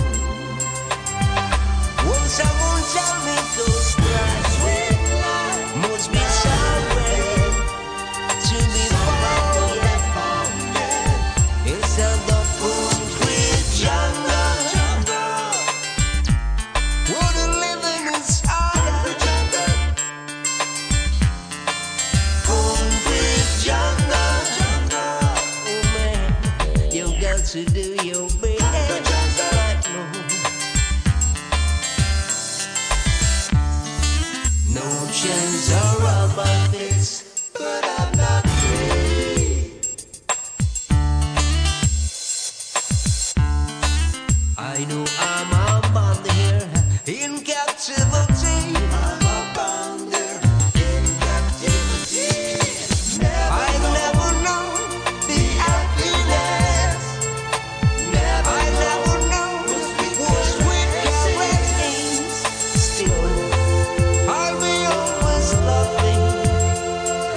Won't someone tell me those bright must be somewhere to be found? Inside the concrete jungle, what a living inside the jungle. Concrete jungle, oh man, you got to do your best. No chance around my face, but I'm not free. I know I'm a bound here in captivity. I'm a bound here in captivity. I never know the happiness. I never know what sweet caress means. Still, I'll be always loving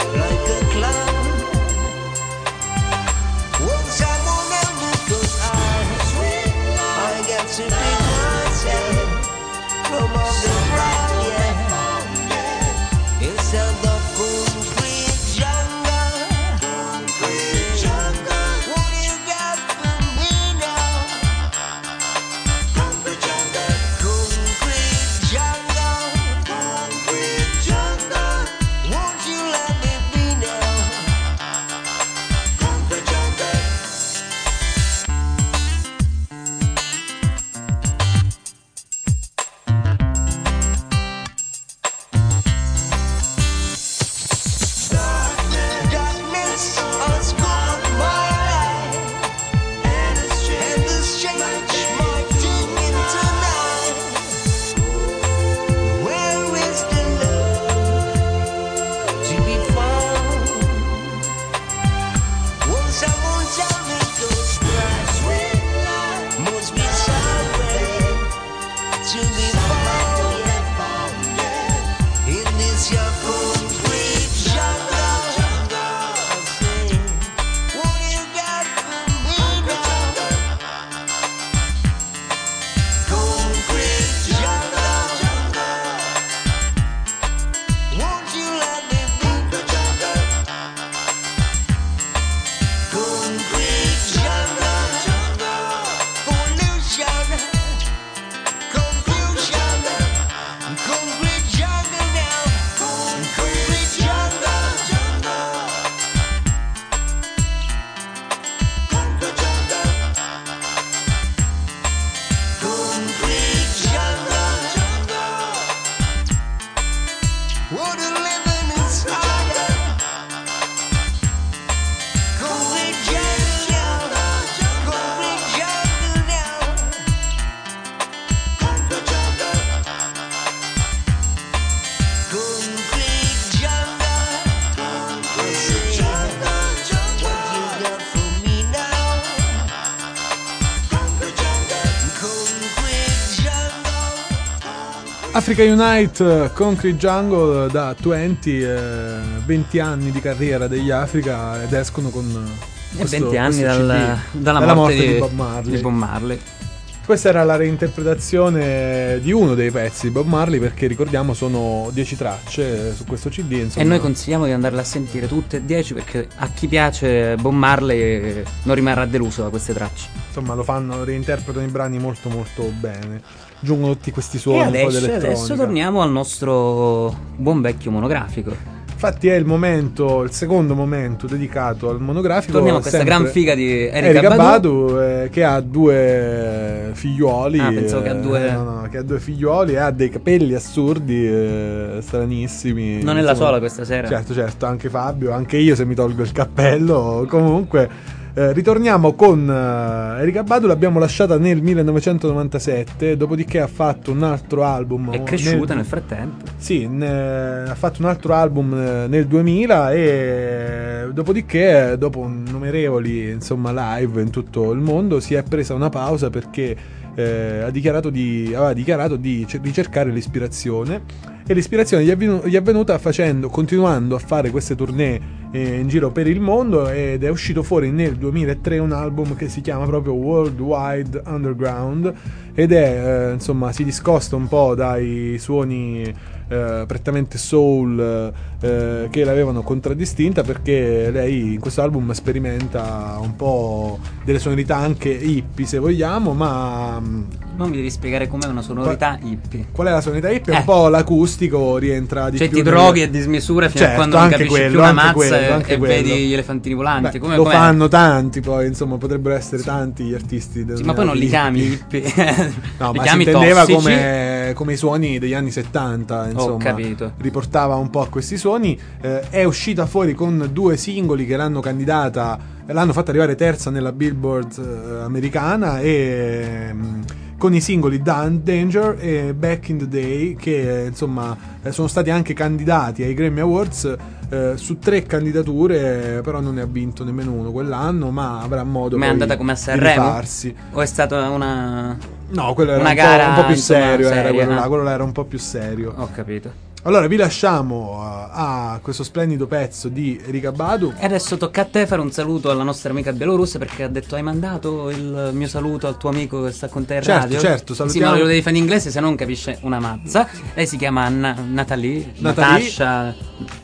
what a living inside. Concrete jungle, concrete jungle now. Concrete jungle, concrete jungle, concrete jungle, jungle. What you got for me now? Concrete jungle, concrete jungle. Africa Unite, Concrete Jungle, da venti, eh, venti anni di carriera degli Africa, ed escono con E questo- venti anni questo dal- C D, dalla, dalla morte, di, Bob Marley. di Bob Marley. Questa era la reinterpretazione di uno dei pezzi di Bob Marley, perché ricordiamo sono dieci tracce eh, su questo C D, insomma. E noi consigliamo di andarle a sentire tutte e dieci, perché a chi piace Bob Marley eh, non rimarrà deluso da queste tracce. Insomma, lo fanno, reinterpretano i brani molto molto bene. Giungono tutti questi E suoni un po' adesso, d'elettronica. adesso torniamo al nostro buon vecchio monografico. Infatti è il momento, il secondo momento dedicato al monografico. Torniamo a questa sempre gran figa di Erykah Erykah Badu. Badu, eh, che ha due figlioli. Ah, pensavo che ha due- eh, no, no, che ha due figlioli e ha dei capelli assurdi, eh, stranissimi. Non è la Insomma, sola questa sera. Certo, certo, anche Fabio, anche io se mi tolgo il cappello. Comunque, eh, ritorniamo con uh, Erykah Badu, l'abbiamo lasciata nel millenovecentonovantasette, dopodiché ha fatto un altro album. È cresciuta nel frattempo. Sì, ne- ha fatto un altro album eh, nel duemila e dopodiché, eh, dopo innumerevoli insomma live in tutto il mondo, si è presa una pausa perché eh, ha dichiarato di, aveva dichiarato di cer- ricercare l'ispirazione, e l'ispirazione gli è, venu- gli è venuta facendo, continuando a fare queste tournée eh, in giro per il mondo, ed è uscito fuori nel duemilatré un album che si chiama proprio Worldwide Underground, ed è eh, insomma si discosta un po' dai suoni eh, prettamente soul eh, che l'avevano contraddistinta, perché lei in questo album sperimenta un po' delle sonorità anche hippie, se vogliamo, ma mh, Non mi devi spiegare com'è una sonorità hippie. qual è la sonorità hippie? Eh. Un po' l'acustico rientra di Cioè più ti nel- droghi a dismisura fino Certo, a quando non anche capisci quello, più una anche mazza quello, e- anche e quello. vedi gli elefantini volanti. Beh, Come, lo com'è? fanno tanti, poi insomma potrebbero essere tanti gli artisti del Sì, ma poi non li chiami hippie. No, li ma chiami si intendeva tossici. come, come i suoni degli anni settanta, insomma. capito. Riportava un po' a questi suoni. Eh, è uscita fuori con due singoli che l'hanno candidata, l'hanno fatta arrivare terza nella Billboard eh, americana, e mm, con i singoli Dan- Danger e Back in the Day, che eh, insomma eh, sono stati anche candidati ai Grammy Awards eh, su tre candidature, eh, però non ne ha vinto nemmeno uno quell'anno, ma avrà modo Ma è poi andata come a di Sanremo? rifarsi. O è stata una... No, quello era Una un, gara, po', un po' più insomma, serio, era seria, quello no? là, quello là era un po' più serio. Ho capito. Allora vi lasciamo uh, a questo splendido pezzo di Erykah Badu. E adesso tocca a te fare un saluto alla nostra amica bielorussa, perché ha detto: hai mandato il mio saluto al tuo amico che sta con te in Certo, radio? certo, Sì, salutiamo. ma lo devi fare in inglese, se no non capisce una mazza. Lei si chiama Na- Natalie, Natalie. Natasha.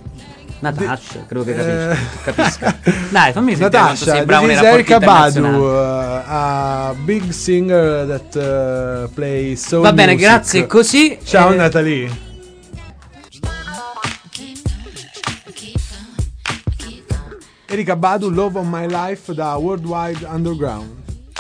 Natasha, credo che Eh. capisca. Dai, fammi sentire quanto Natasha, sei bravo this nei is rapporti Erykah Badu, internazionali. uh, a big singer that uh, plays soul Va bene, music. grazie, così. Ciao eh, Natalie. Erykah Badu, Love of My Life, da Worldwide Underground.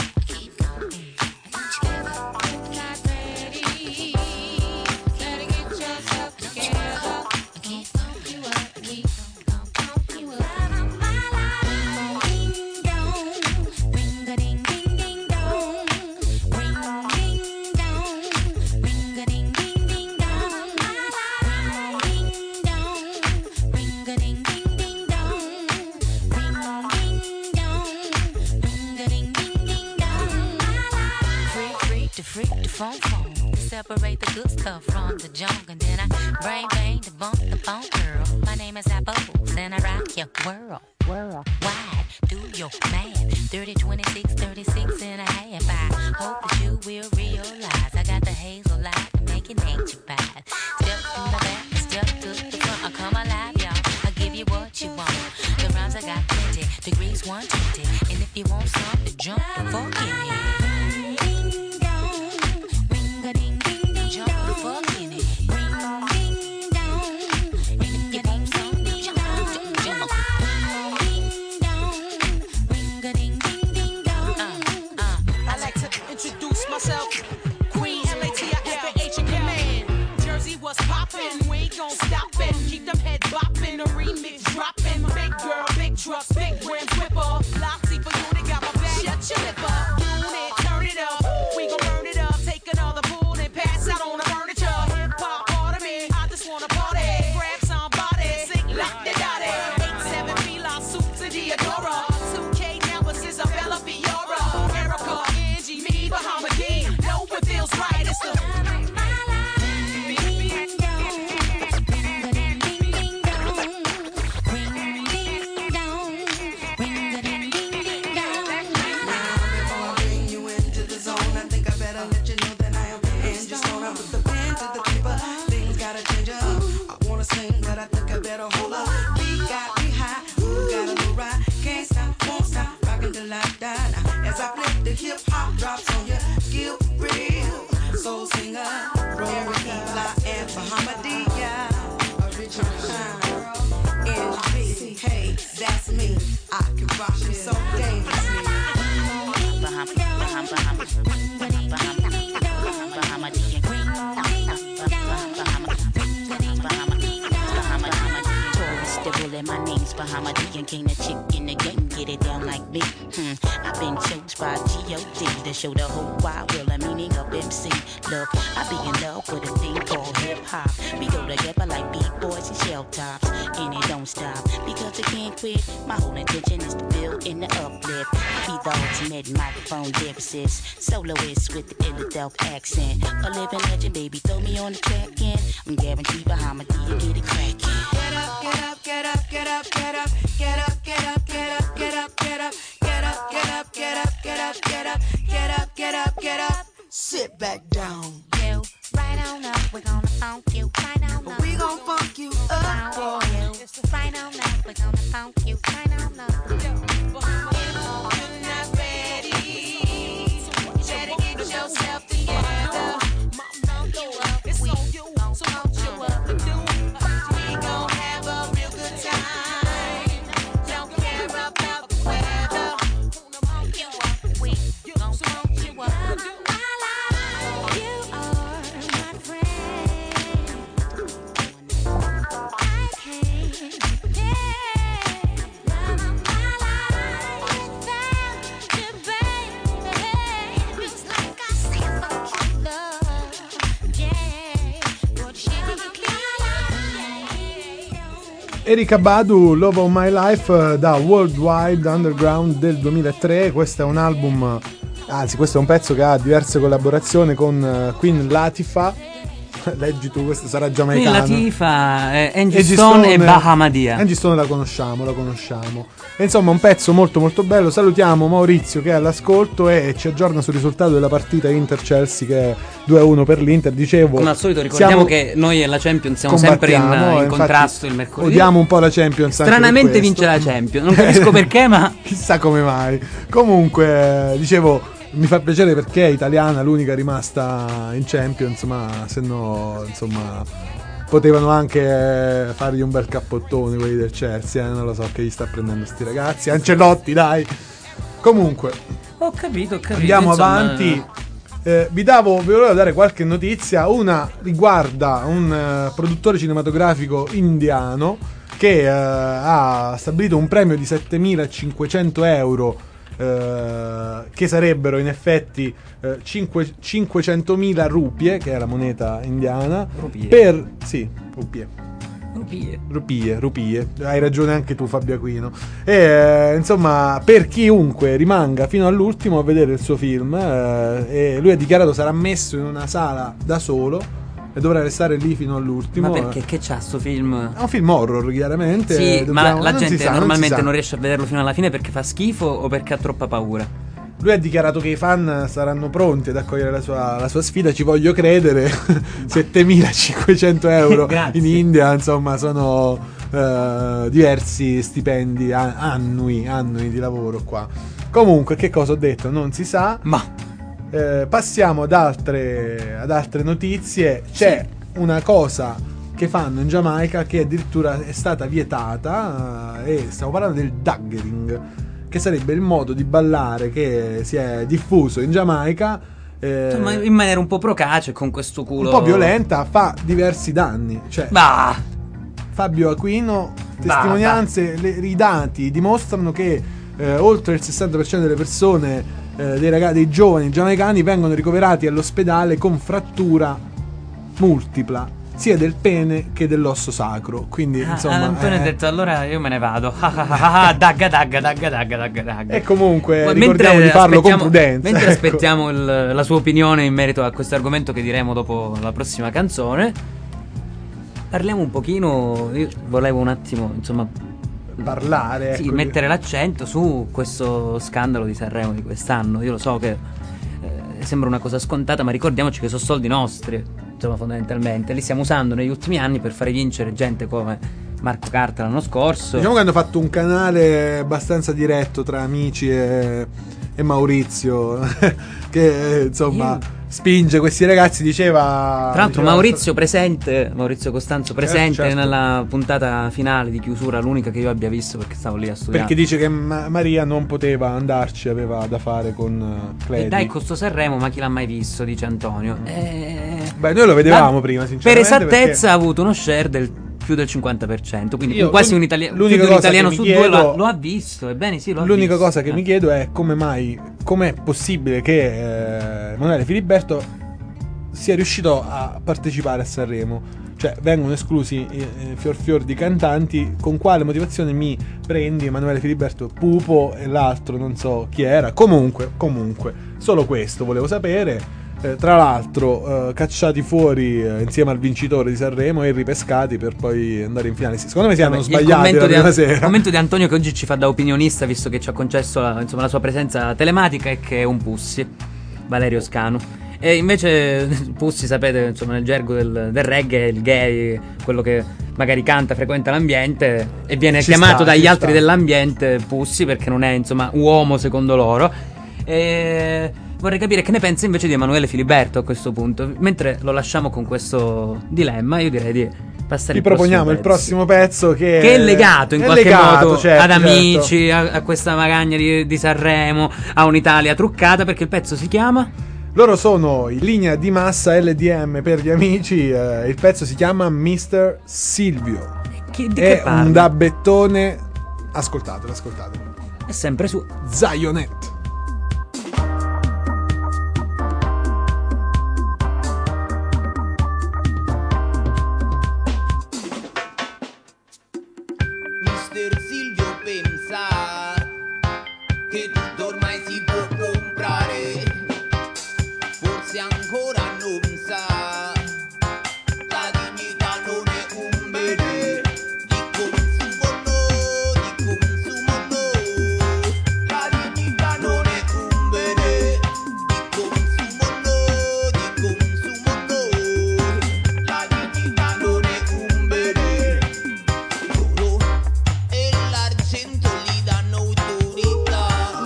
Freak the phone phone, separate the good stuff from the junk, and then I brain bang to bump the phone girl. My name is Apple, and I rock your world, world wide. Do your math, thirty, twenty-six, thirty-six and a half. I hope that you will realize I got the hazel light to make it ain't too bad. Step to the back, step to the front. I come alive, y'all. I give you what you want. The rhymes I got plenty, degrees one twenty, and if you want something, jump the fuck in here. Jump the fuck in it. Ring, ding, dong. And if you want something, jump, jump, jump. Ding, dong. Ring, a ding, ding, ding, dong. Uh, uh. I like to introduce myself. Queen L A T I F A H in command. Jersey was poppin', we ain't gon' stop it. the hip hop drops on you. Give real soul singer, Erica and Bahamadia. N B, hey, that's me. I can rock you so dangerously. Bahama, Bahama, Bahama, Bahama, Bahama, my name's Bahama D and king the chick in the game, get it down like me. Hmm. I've been chose by G O D to show the whole wide world the meaning of M C. Look, I be in love with a thing called hip hop. We go together like beat boys and shell tops, and it don't stop because I can't quit. My whole intention is to build in the uplift. Be the ultimate microphone lyricist, soloist with the ill accent. A living legend, baby, throw me on the track and I'm guaranteed Bahama D and get it cracking. Get up, get up, get up, get up, get up, get up, get up, get up, get up, get up, get up, get up, get up, get up, get up, get up, get up, get up. Sit back down. You right on up, we're gonna funk you right on up. We gon' funk you up, boy. Right on up, we're gonna funk you right on up. If you're not ready, you better get yourself together. Funk you up, it's on you, so funk you up and do. We gon' have a real good time. Don't care about the weather. Funk you up, we gon' funk you up. Erykah Badu, Love of My Life, da Worldwide Underground del duemilatré. Questo è un album, anzi questo è un pezzo che ha diverse collaborazioni con Queen Latifah. Leggi tu, questa sarà giamaicana. Queen Latifah, eh, Angie Stone, Stone e Bahamadia. Angie Stone la conosciamo, la conosciamo. E insomma un pezzo molto molto bello. Salutiamo Maurizio che è all'ascolto e ci aggiorna sul risultato della partita Inter-Chelsea che è due a uno per l'Inter. Dicevo, come al solito ricordiamo che noi e la Champions siamo sempre in, in contrasto il mercoledì. Odiamo un po' la Champions. Stranamente vince la Champions, non capisco perché, ma chissà come mai. Comunque dicevo, mi fa piacere perché è italiana, l'unica rimasta in Champions, ma se no, insomma, potevano anche fargli un bel cappottone quelli del Chelsea, eh? Non lo so che gli sta prendendo sti ragazzi. Ancelotti, dai. Comunque, ho capito, ho capito. Andiamo insomma... avanti. Eh, vi davo, vi volevo dare qualche notizia. Una riguarda un uh, produttore cinematografico indiano che uh, ha stabilito un premio di settemilacinquecento euro. Uh, che sarebbero in effetti uh, cinque, cinquecentomila rupie, che è la moneta indiana. Rupie. Per sì, rupie. Rupie. Rupie, rupie. Hai ragione anche tu, Fabio Aquino. E uh, insomma, per chiunque rimanga fino all'ultimo a vedere il suo film, uh, e lui ha dichiarato sarà messo in una sala da solo e dovrà restare lì fino all'ultimo. Ma perché? Che c'ha sto film? È un film horror, chiaramente. Sì, Dobbiamo... ma la non gente sa, normalmente non, non riesce a vederlo fino alla fine perché fa schifo o perché ha troppa paura. Lui ha dichiarato che i fan saranno pronti ad accogliere la sua, la sua sfida, ci voglio credere. settemilacinquecento euro in India, insomma, sono uh, diversi stipendi a- annui, annui di lavoro qua. Comunque, che cosa ho detto? Non si sa. Ma Eh, passiamo ad altre, ad altre notizie. C'è sì. una cosa che fanno in Giamaica che addirittura è stata vietata, eh, e stiamo parlando del daggering, che sarebbe il modo di ballare che si è diffuso in Giamaica, eh, ma in maniera un po' procace, con questo culo un po' violenta, fa diversi danni. Cioè, bah. Fabio Aquino, testimonianze, bah, bah. Le, i dati dimostrano che eh, oltre il sessanta per cento delle persone, Dei, ragazzi, dei giovani giamaicani vengono ricoverati all'ospedale con frattura multipla sia del pene che dell'osso sacro. Quindi ah, insomma Antonio eh... ha detto allora io me ne vado. Dagga dagga dagga dagga dagga dagga. E comunque Poi, ricordiamo di farlo con prudenza. Mentre ecco. aspettiamo il, la sua opinione in merito a questo argomento che diremo dopo la prossima canzone, parliamo un pochino. Io volevo un attimo insomma parlare, sì, ecco, mettere l'accento su questo scandalo di Sanremo di quest'anno. Io lo so che eh, sembra una cosa scontata, ma ricordiamoci che sono soldi nostri, insomma, fondamentalmente li stiamo usando negli ultimi anni per fare vincere gente come Marco Carta l'anno scorso. Diciamo che hanno fatto un canale abbastanza diretto tra amici e, e Maurizio che eh, insomma Io- spinge questi ragazzi, diceva Tra l'altro diceva- Maurizio presente, Maurizio Costanzo presente certo. nella puntata finale di chiusura, l'unica che io abbia visto perché stavo lì a studiare. perché dice che Ma- Maria non poteva andarci, aveva da fare con uh, Cledi. E dai, con sto Sanremo, ma chi l'ha mai visto? Dice Antonio. Eh, Beh, noi lo vedevamo la- prima, Per sinceramente. esattezza perché- ha avuto uno share del più del cinquanta per cento, quindi Io- quasi l'un- un, italia- più l'unica di un cosa italiano che su mi due lo ha, chiedo- lo ha visto. Ebbene sì, lo ha L'unica visto. cosa che Eh. mi chiedo è come mai, com'è possibile che eh, Emanuele Filiberto sia riuscito a partecipare a Sanremo. Cioè, vengono esclusi eh, eh, fior fior di cantanti. Con quale motivazione mi prendi Emanuele Filiberto Pupo e l'altro non so chi era? Comunque, comunque, solo questo volevo sapere. Eh, tra l'altro, eh, cacciati fuori eh, insieme al vincitore di Sanremo e ripescati per poi andare in finale. Sì, secondo me si hanno Vabbè, il sbagliati commento la di, prima An- sera. il commento di Antonio che oggi ci fa da opinionista, visto che ci ha concesso la, insomma, la sua presenza telematica, è che è un Pussi, Valerio Scanu. E invece Pussi, sapete, insomma, nel gergo del, del reggae, il gay, quello che magari canta, frequenta l'ambiente e viene Ci chiamato sta, dagli ci altri sta. dell'ambiente Pussi perché non è, insomma, uomo secondo loro. E vorrei capire che ne pensa invece di Emanuele Filiberto a questo punto. Mentre lo lasciamo con questo dilemma, io direi di passare Vi al proponiamo il prossimo prossimo pezzo pezzo. che, Che è legato in è qualche legato, modo certo, ad certo. Amici, a, a questa magagna di, di Sanremo, a un'Italia truccata, perché il pezzo si chiama Loro sono in linea di massa L D M per gli amici. eh, il pezzo si chiama mister Silvio. Chi, di che È parla? un dabbettone. Ascoltatelo, ascoltatelo. È sempre su Zionet. mister Silvio pensa che tutto ormai si può comprare, forse ancora non sa, la dignità non è un bene, di consumo no, di consumo no, la dignità non è un bene, di consumo no, di consumo no, la dignità non è un bene. L'oro e l'argento gli danno autorità.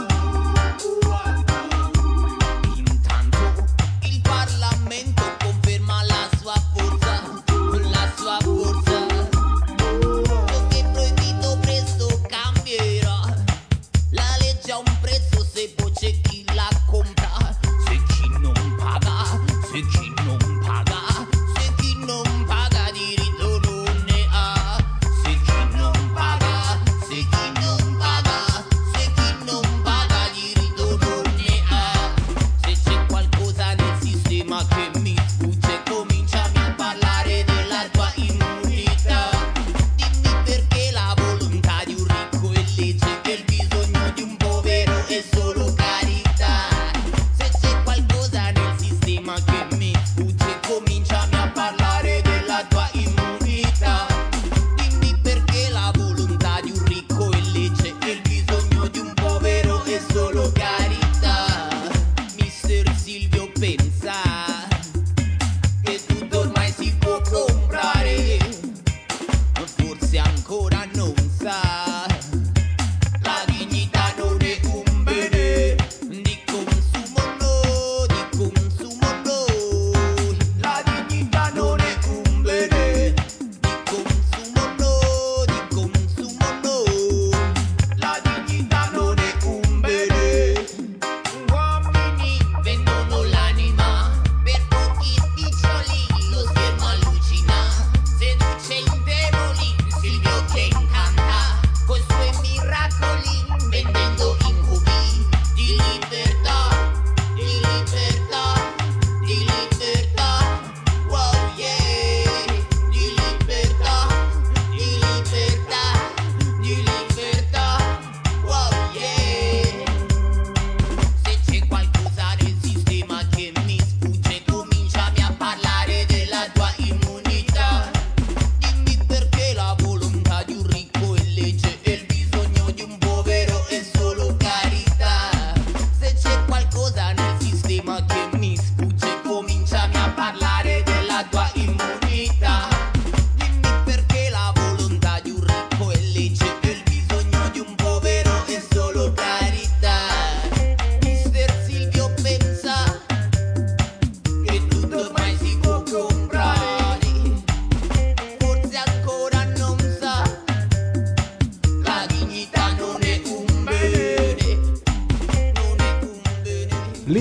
Intanto il Parlamento conferma la sua forza, la sua forza. Ciò che è proibito presto cambierà. La legge ha un prezzo se poi c'è chi la compra. Se chi non paga, se chi non paga, se chi non paga diritto non ne ha. Se chi non paga, se chi non paga, se chi non paga diritto non ne ha. Se c'è qualcosa nel sistema che mi sfugge, cominciami a parlare della tua immunità. Dimmi perché la volontà di un ricco è legge, che il bisogno di un povero è solo carità. Se c'è qualcosa nel sistema che mi sfugge, cominciami a parlare della tua immunità. Dimmi perché la volontà di un ricco è legge e il bisogno di un povero è solo carità. mister Silvio pensa che tutto ormai si può comprare, forse ancora non sa, la dignità non è un bene, di consumo no, di consumo no, la dignità non è un bene, di consumo no, di consumo no, la dignità non è un bene. Uomini vendono l'anima per pochi spiccioli, lo schermo allucina, seduce i demoni, Silvio che incanta.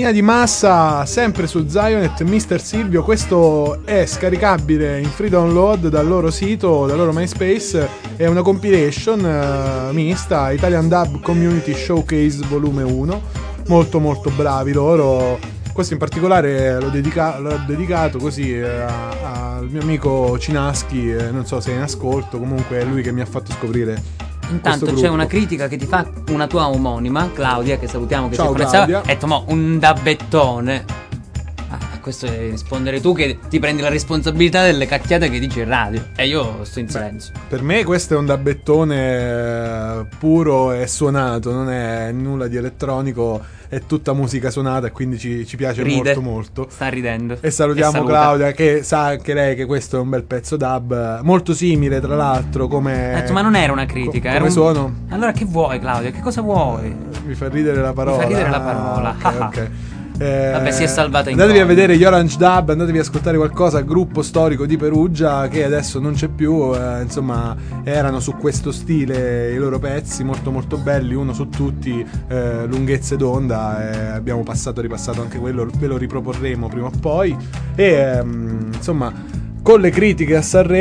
Mania di massa, sempre su Zionet, mister Silvio. Questo è scaricabile in free download dal loro sito, dal loro MySpace. È una compilation uh, mista, Italian Dub Community Showcase volume uno. Molto molto bravi loro. Questo in particolare l'ho, dedica- l'ho dedicato così eh, a- al mio amico Cinaschi, eh, non so se è in ascolto, comunque è lui che mi ha fatto scoprire. Intanto c'è una critica che ti fa una tua omonima, Claudia, che salutiamo, che Ciao, si è connessa. Claudia. Ha detto, mo, un dabbettone. Ah, questo è rispondere tu che ti prendi la responsabilità delle cacchiate che dici in radio. E io sto in silenzio. Per me questo è un dabbettone eh, puro e suonato, non è nulla di elettronico, è tutta musica suonata e quindi ci, ci piace Ride. molto molto. Sta ridendo. E salutiamo E saluta. Claudia che sa anche lei che questo è un bel pezzo dub, molto simile tra l'altro come... Ha detto, ma non era una critica, co- era come un... suono? Allora che vuoi, Claudia? Che cosa vuoi? Mi fa ridere la parola. Mi fa ridere la Ah, parola. ok, ok. Eh, Vabbè, si è salvata in Andatevi a gol. vedere gli Orange Dub, andatevi a ascoltare qualcosa, gruppo storico di Perugia che adesso non c'è più, eh, insomma erano su questo stile i loro pezzi molto molto belli, uno su tutti, eh, lunghezze d'onda, eh, abbiamo passato e ripassato anche quello, ve lo riproporremo prima o poi e ehm, insomma con le critiche a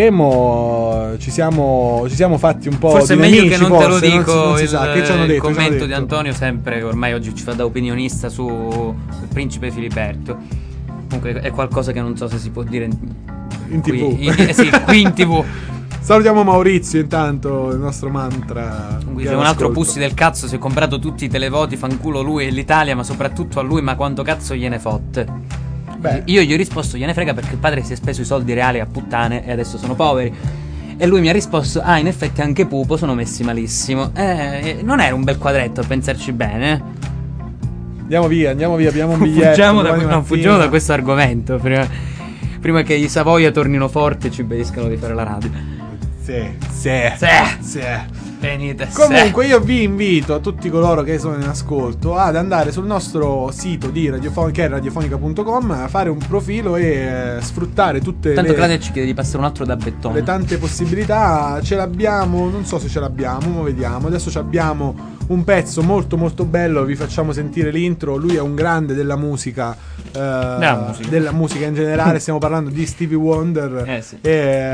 Sanremo ci siamo, ci siamo fatti un po' Forse è di meglio nemici, che non te lo forse, dico. non si, non si il, sa. Che ci hanno il detto, ci hanno commento di detto? Antonio, sempre che ormai oggi ci fa da opinionista su il principe Filiberto. Comunque è qualcosa che non so se si può dire in, In qui, tivù. in- eh sì, qui in tivù. Salutiamo Maurizio intanto, il nostro mantra. Comunque che c'è un altro ascolto. pussi del cazzo, si è comprato tutti i televoti, fanculo lui e l'Italia, ma soprattutto a lui, ma quanto cazzo gliene fotte? Beh. Io gli ho risposto gliene frega perché il padre si è speso i soldi reali a puttane e adesso sono poveri. E lui mi ha risposto, ah, in effetti anche Pupo sono messi malissimo. Eh, non era un bel quadretto a pensarci bene. Andiamo via, andiamo via, abbiamo un biglietto. Fuggiamo da, domani no, mattina. fuggiamo da questo argomento prima, prima che i Savoia tornino forti e ci impediscano di fare la radio. Sì, sì, Sì. sì. Venite. Comunque io vi invito a tutti coloro che sono in ascolto ad andare sul nostro sito di radiofonica, che è radiofonica punto com, a fare un profilo e eh, sfruttare tutte Tanto le, Claudia ci chiede di passare un altro da le bettone. tante possibilità. Ce l'abbiamo, non so se ce l'abbiamo, ma vediamo. Adesso ci abbiamo un pezzo molto molto bello, vi facciamo sentire l'intro. Lui è un grande della musica, eh, Della musica. della musica in generale. Stiamo parlando di Stevie Wonder. Eh sì. E,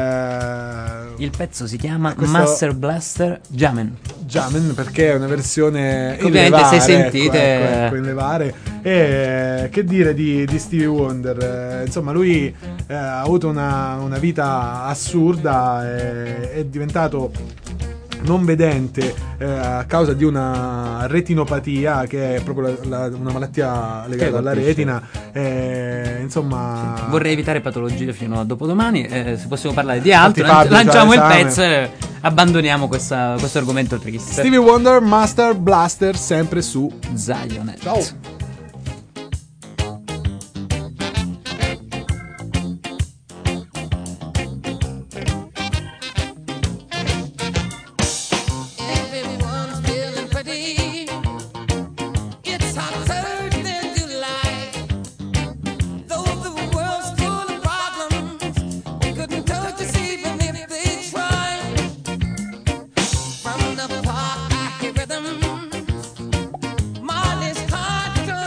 eh, Il pezzo si chiama questo- Master Blaster Jamen. Jamen, perché è una versione Che ovviamente in levare, se sentite- ecco, ecco, ecco, in levare. E che dire di, di Stevie Wonder, Eh, insomma lui eh, ha avuto una, una vita assurda, e, è diventato non vedente eh, a causa di una retinopatia, che è proprio la- la- una malattia legata alla colpisce. retina. Eh, insomma Vorrei evitare patologie fino a dopodomani. Eh, se possiamo parlare di altro, Infatti Fabio lanciamo c'ha il l'esame. pezzo e abbandoniamo questa- questo argomento triste. Stevie Wonder, Master Blaster, sempre su Zionet. Ciao. Everyone's feeling pretty. It's hotter than July. Though the world's full of problems, they couldn't touch us even if they tried. From the park, I hear rhythm. Molly's hard to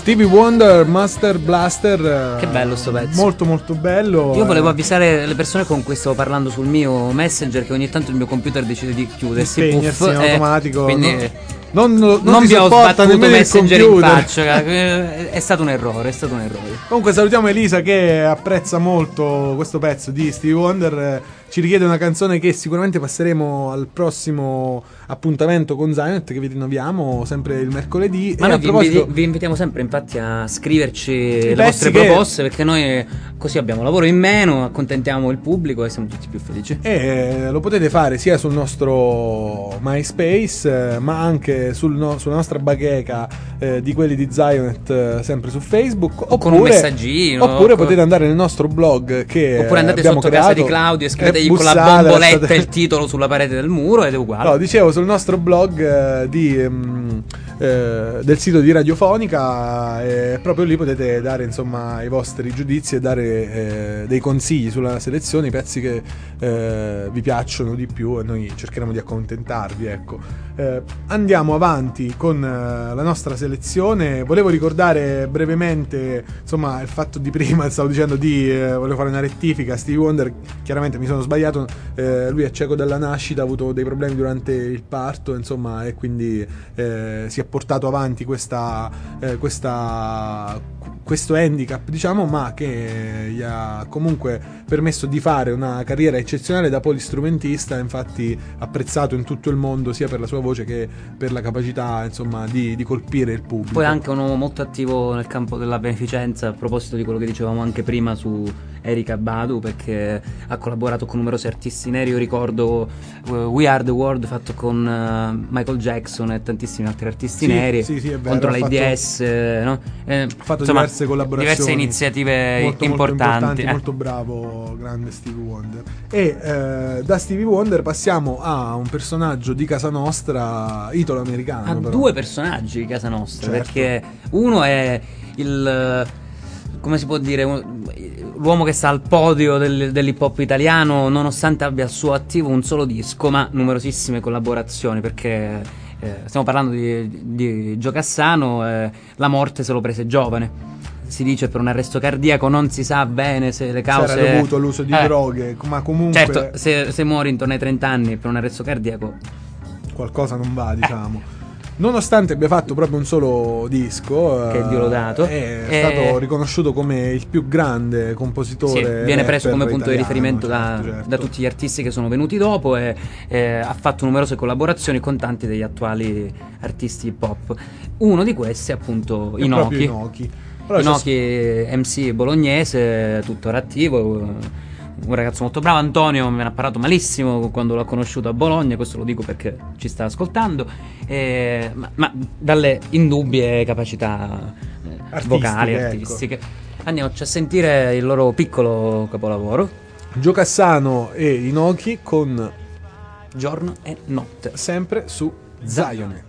Stevie Wonder, Master Blaster. Che bello sto pezzo. Molto molto bello. Io volevo avvisare le persone con cui stavo parlando sul mio Messenger che ogni tanto il mio computer decide di chiudersi, Di spegnersi puff, in eh, automatico, quindi no? Non, non, non ti vi ho sopporta sbattuto nemmeno il Messenger in computer. faccia, eh, è stato un errore, è stato un errore. Comunque salutiamo Elisa che apprezza molto questo pezzo di Stevie Wonder. eh, Ci richiede una canzone che sicuramente passeremo al prossimo appuntamento con Zionet, che vi rinnoviamo sempre il mercoledì. Ma E noi a vi, proposito- inviti- vi invitiamo sempre infatti a scriverci le pezzi vostre che- proposte, perché noi così abbiamo lavoro in meno, accontentiamo il pubblico e siamo tutti più felici. E lo potete fare sia sul nostro MySpace, eh, ma anche sul no- sulla nostra bacheca eh, di quelli di Zionet, eh, sempre su Facebook. O con un messaggino, Oppure o con- potete andare nel nostro blog che Oppure andate abbiamo sotto casa creato, di Claudio e e scrivetegli con la bussate, bomboletta lasciate- il titolo sulla parete del muro ed è uguale. No, dicevo sul nostro blog eh, di, ehm, eh, del sito di Radiofonica, e proprio lì potete dare insomma i vostri giudizi e dare eh, dei consigli sulla selezione, i pezzi che eh, vi piacciono di più, e noi cercheremo di accontentarvi, ecco. Eh, andiamo avanti con eh, la nostra selezione. Volevo ricordare brevemente insomma il fatto di prima, stavo dicendo di eh, volevo fare una rettifica. Stevie Wonder, chiaramente mi sono sbagliato, eh, lui è cieco dalla nascita, ha avuto dei problemi durante il parto, insomma, e quindi eh, si è portato avanti questa, eh, questa questo handicap, diciamo, ma che gli ha comunque permesso di fare una carriera eccezionale da polistrumentista, infatti apprezzato in tutto il mondo sia per la sua voce che per la capacità, insomma, di, di colpire il pubblico. Poi anche un uomo molto attivo nel campo della beneficenza, a proposito di quello che dicevamo anche prima su Erykah Badu, perché ha collaborato con numerosi artisti neri. Io ricordo uh, We Are The World fatto con uh, Michael Jackson e tantissimi altri artisti Sì, neri, sì, sì, è vero, contro ha l'AIDS, eh, no? eh, Ha fatto insomma, diverse collaborazioni, diverse iniziative molto, importanti, molto, eh. molto bravo, grande Stevie Wonder. E eh, da Stevie Wonder passiamo a un personaggio di casa nostra, italo-americano. Ha però. due personaggi di casa nostra, Certo. perché uno è il, come si può dire, un- l'uomo che sta al podio del, dell'hip hop italiano, nonostante abbia al suo attivo un solo disco, ma numerosissime collaborazioni, perché eh, stiamo parlando di, di Gio Cassano. Eh, la morte se lo prese giovane, si dice per un arresto cardiaco, non si sa bene se le cause C'era dovuto all'uso di Eh, droghe, ma comunque certo, se, se muori intorno ai trenta anni per un arresto cardiaco qualcosa non va, diciamo. Nonostante abbia fatto proprio un solo disco, Che eh, Dio lo dato. è Eh, stato riconosciuto come il più grande sì, compositore. viene preso come rapper punto di italiano, riferimento da, certo, certo. da tutti gli artisti che sono venuti dopo, e eh, ha fatto numerose collaborazioni con tanti degli attuali artisti hip hop. Uno di questi è appunto È proprio Inoki. Inoki. Allora, Inoki, M C bolognese, tuttora attivo, un ragazzo molto bravo. Antonio me ne ha parlato malissimo quando l'ho conosciuto a Bologna, questo lo dico perché ci sta ascoltando, eh, ma, ma dalle indubbie capacità eh, Artistiche, vocali, ecco. artistiche. Andiamoci a sentire il loro piccolo capolavoro, Gio Cassano e Inoki con Giorno e Notte. sempre su Zionet.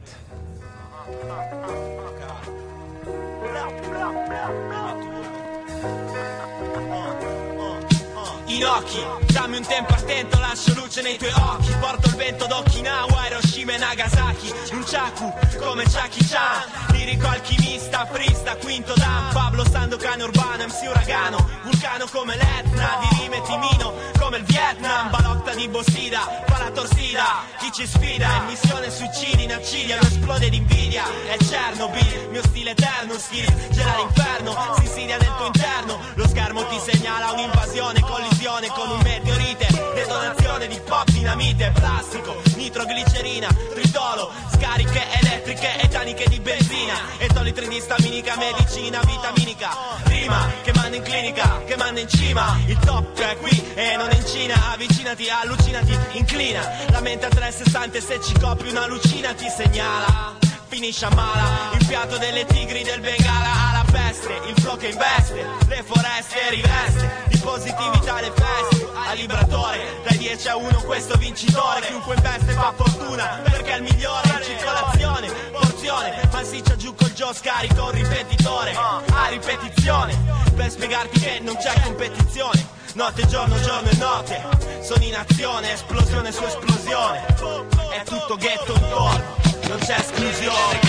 Inoki, dammi un tempo attento, lascio luce nei tuoi occhi. Porto il vento d'Okinawa, Hiroshima e Nagasaki. Un chaku come Chucky Chan, lirico alchimista, frista, quinto dan. Pablo Sandokan urbano, M C uragano, vulcano come l'Etna, di rime timino come il Vietnam. Balotta di Bossida, paratorsida, chi ci sfida è missione suicidi in accidia, lo esplode d'invidia. È Chernobyl, mio stile eterno, skills gela l'inferno, si insidia nel tuo interno. Lo schermo ti segnala un'invasione, collisione con un meteorite, detonazione di pop, dinamite, plastico, nitroglicerina, tritolo, scariche elettriche e taniche di benzina, etolitri di staminica, medicina vitaminica, rima che manda in clinica, che manda in cima, il top è qui e non è in Cina, avvicinati, allucinati, inclina, la mente a trecentosessanta e se ci copi una lucina ti segnala. Finisce a mala, il fiato delle tigri del Bengala alla peste, il flow che investe, le foreste riveste, di positività le feste, a libratore, dai dieci a uno questo vincitore, chiunque investe fa fortuna, perché è il migliore in circolazione, porzione, massiccia giù col Gio, scarico un ripetitore, a ripetizione, per spiegarti che non c'è competizione, notte, giorno, giorno e notte, sono in azione, esplosione su esplosione, è tutto ghetto intorno. non c'è esclusione.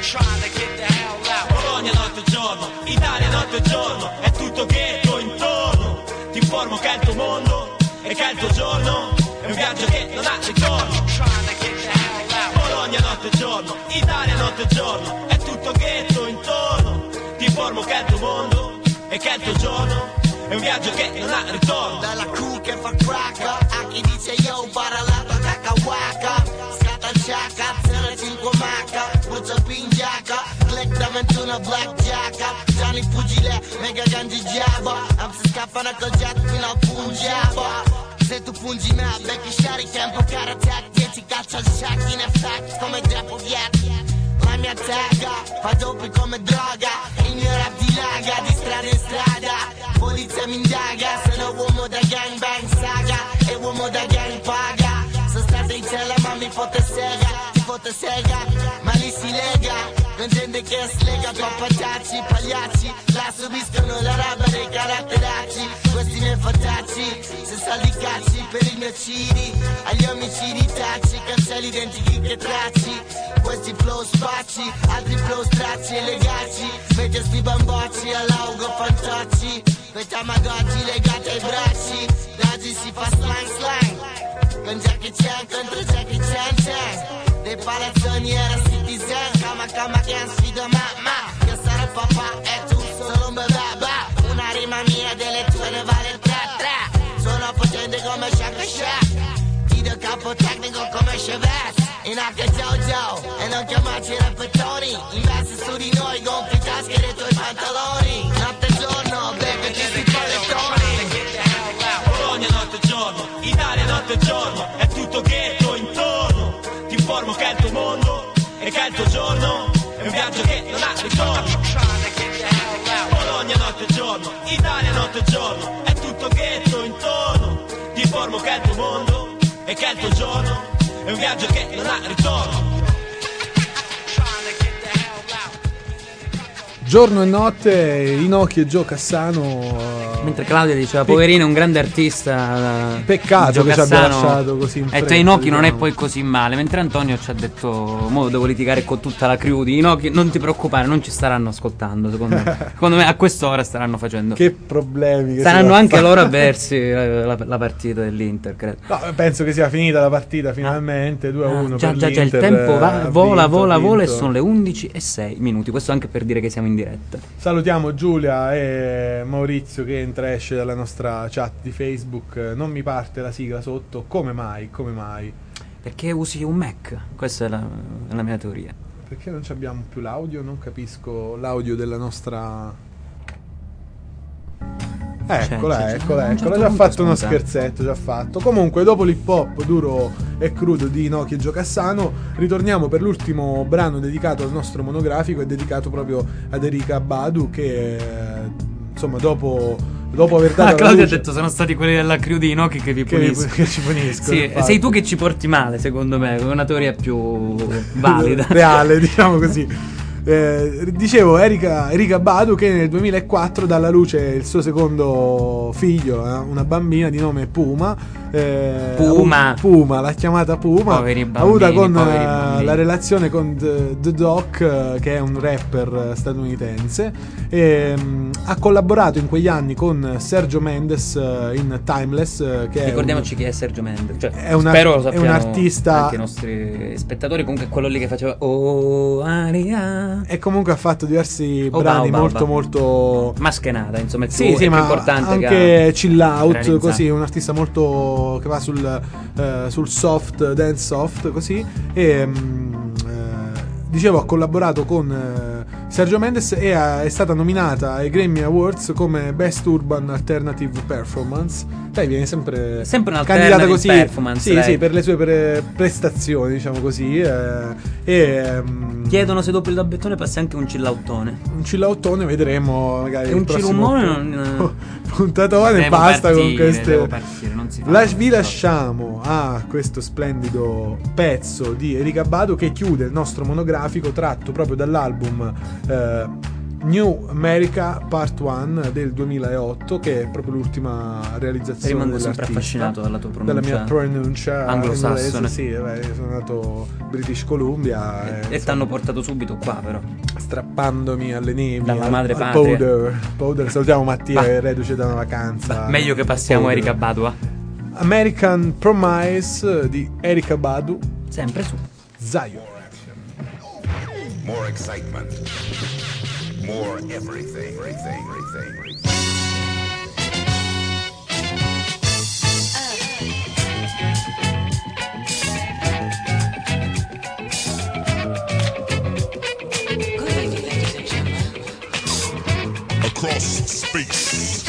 Bologna notte e giorno, Italia notte e giorno, è tutto ghetto intorno. Ti informo che è il tuo mondo e che è il tuo giorno, è un viaggio che non ha ritorno. Bologna notte e giorno, Italia notte e giorno, è tutto ghetto intorno. Ti informo che è il tuo mondo e che è il tuo giorno, è un viaggio che non ha ritorno. Dalla crew che fa cracker, a chi dice yo, baralato cacca waka. Scatta il ciacca, zero cinque macca, boccia pingiacca, click davanti una black giacca. Gianni pugile, mega gangi giaba, am si scappano col jet fino al pungiaba. Se tu pungi me, becchi shari, tempo karate, dieci caccia al shack, in effect, come Depo Viet. La mia tagga, fa doppi come droga, il mio rap dilaga, di strada in strada. Polizia mi indaga, sono uomo da gangbang saga, e uomo da gang paga. Sono stato in cella ma mi fotte sega, ti fotte sega, ma lì si lega. Con gente che slega, pappatacci, pagliacci, la subiscono la roba dei caratteracci. Questi miei fatacci, se saldi cazzi per i miei ciri, agli omicidi tacci, cancelli identici che tracci. Questi flow spacci, altri flow stracci e legacci, mentre sti bambocci all'augo fantocci. Quei tamagotchi legati ai bracci, da oggi si fa slang slang, con Jackie Chan contro Jackie Chan Chan. Dei palazzoni era citizen, cama cama che han sfido ma ma. Io sarò papà e tu solo un bebè. Una rima mia delle tue ne vale il tre tre. Sono potente come Shaka Shack, ti do capo tecnico come Chevette. In H Jojo e non chiamarci repettori, investi su di noi, gonfi tasche dei tuoi pantaloni. Notte e giorno, becco ci sti pallettoni. Bologna notte e giorno, Italia notte e giorno, è tutto ghetto intorno. Ti informo che è il tuo mondo e che è il tuo giorno, è un viaggio che non ha ritorno. Bologna notte e giorno, Italia notte e giorno, è tutto ghetto intorno. Ti informo che è il tuo mondo e che è il tuo giorno, è un viaggio che non ha ritorno. Giorno e notte, Inoki e Gio Cassano. Mentre Claudia diceva, Pe- poverino, è un grande artista. Peccato Gio che ci abbia Cassano. lasciato così in E fretta, te Inoki non è diciamo. poi così male. Mentre Antonio ci ha detto, mo devo litigare con tutta la crew di Inoki. Non ti preoccupare, non ci staranno ascoltando. Secondo me, secondo me a quest'ora staranno facendo. Che problemi che Saranno si va a anche fare. loro a bersi la, la- la partita dell'Inter, credo. No, penso che sia finita la partita finalmente, due a uno Già, per già, già, il l'Inter, tempo va- ha vola, vinto, vola, ha vola e vinto. sono le undici e sei minuti. Questo anche per dire che siamo in diretta. Salutiamo Giulia e Maurizio che entra e esce dalla nostra chat di Facebook. Non mi parte la sigla sotto, come mai? Come mai? Perché usi un Mac? Questa è la, è la mia teoria. Perché non ci abbiamo più l'audio? Non capisco l'audio della nostra... Eccola, c'è, c'è. eccola, A un certo eccola. Già punto fatto uno spunta. scherzetto, già fatto. Comunque, dopo l'hip hop duro e crudo di Inoki e Gio Cassano, ritorniamo per l'ultimo brano dedicato al nostro monografico e dedicato proprio ad Erika Badu che, eh, insomma, dopo, dopo aver dato Ah, alla Claudio ha luce- detto sono stati quelli della crew di Inoki che vi Che vi- puniscono. che ci puniscono, Sì, infatti. sei tu che ci porti male, secondo me, con una teoria più valida. reale, diciamo così. Eh, dicevo, Erika, Erika Badu che nel duemilaquattro dà alla luce il suo secondo figlio, eh, una bambina di nome Puma. eh, Puma. ha avuto- Puma, l'ha chiamata Puma. Poveri ha bambini, avuta con poveri eh, bambini. la relazione con The, The Doc, eh, che è un rapper eh, statunitense. E, mh, ha collaborato in quegli anni con Sergio Mendes eh, in Timeless, eh, che Ricordiamoci è un, chi è Sergio Mendes. Cioè, È una- spero lo è sappiano un artista- anche i nostri spettatori. Comunque è quello lì che faceva Oh Aria. e comunque ha fatto diversi Oh, brani Baobab. molto molto Maskenata, insomma, è più, sì, è sì, più ma importante anche che ha chill out, realizzato. così, un artista molto che va sul, eh, sul soft, dance soft, così. E mm, eh, dicevo, ha collaborato con eh, Sergio Mendes e ha- è stata nominata ai Grammy Awards come Best Urban Alternative Performance. Lei viene sempre, Sempre un candidata alternative così, performance, sì, lei. sì, per le sue pre- prestazioni, diciamo così. eh, e mm, Chiedono se dopo il dabbettone passi anche un chilloutone. un chilloutone, vedremo magari E il un prossimo cirummone pu- non- puntatone. Devo Basta con partire, queste devo partire, non si fa. La- vi lasciamo a questo splendido pezzo di Erika Badu che chiude il nostro monografico tratto proprio dall'album eh, New America Part uno del duemilaotto, che è proprio l'ultima realizzazione Rimango dell'artista. sempre affascinato dalla tua Dalla pronuncia mia pronuncia anglosassone. inglese, sì, beh, sono nato British Columbia E ti hanno portato subito qua, però. strappandomi alle nevi Dalla al, madre al patria. powder. Powder. Salutiamo Mattia Va. che è reduce da una vacanza. Meglio che passiamo a Powder. Erika Badu. American Promise di Erika Badu, Sempre su Zion. More excitement. More everything, everything, everything. Across space,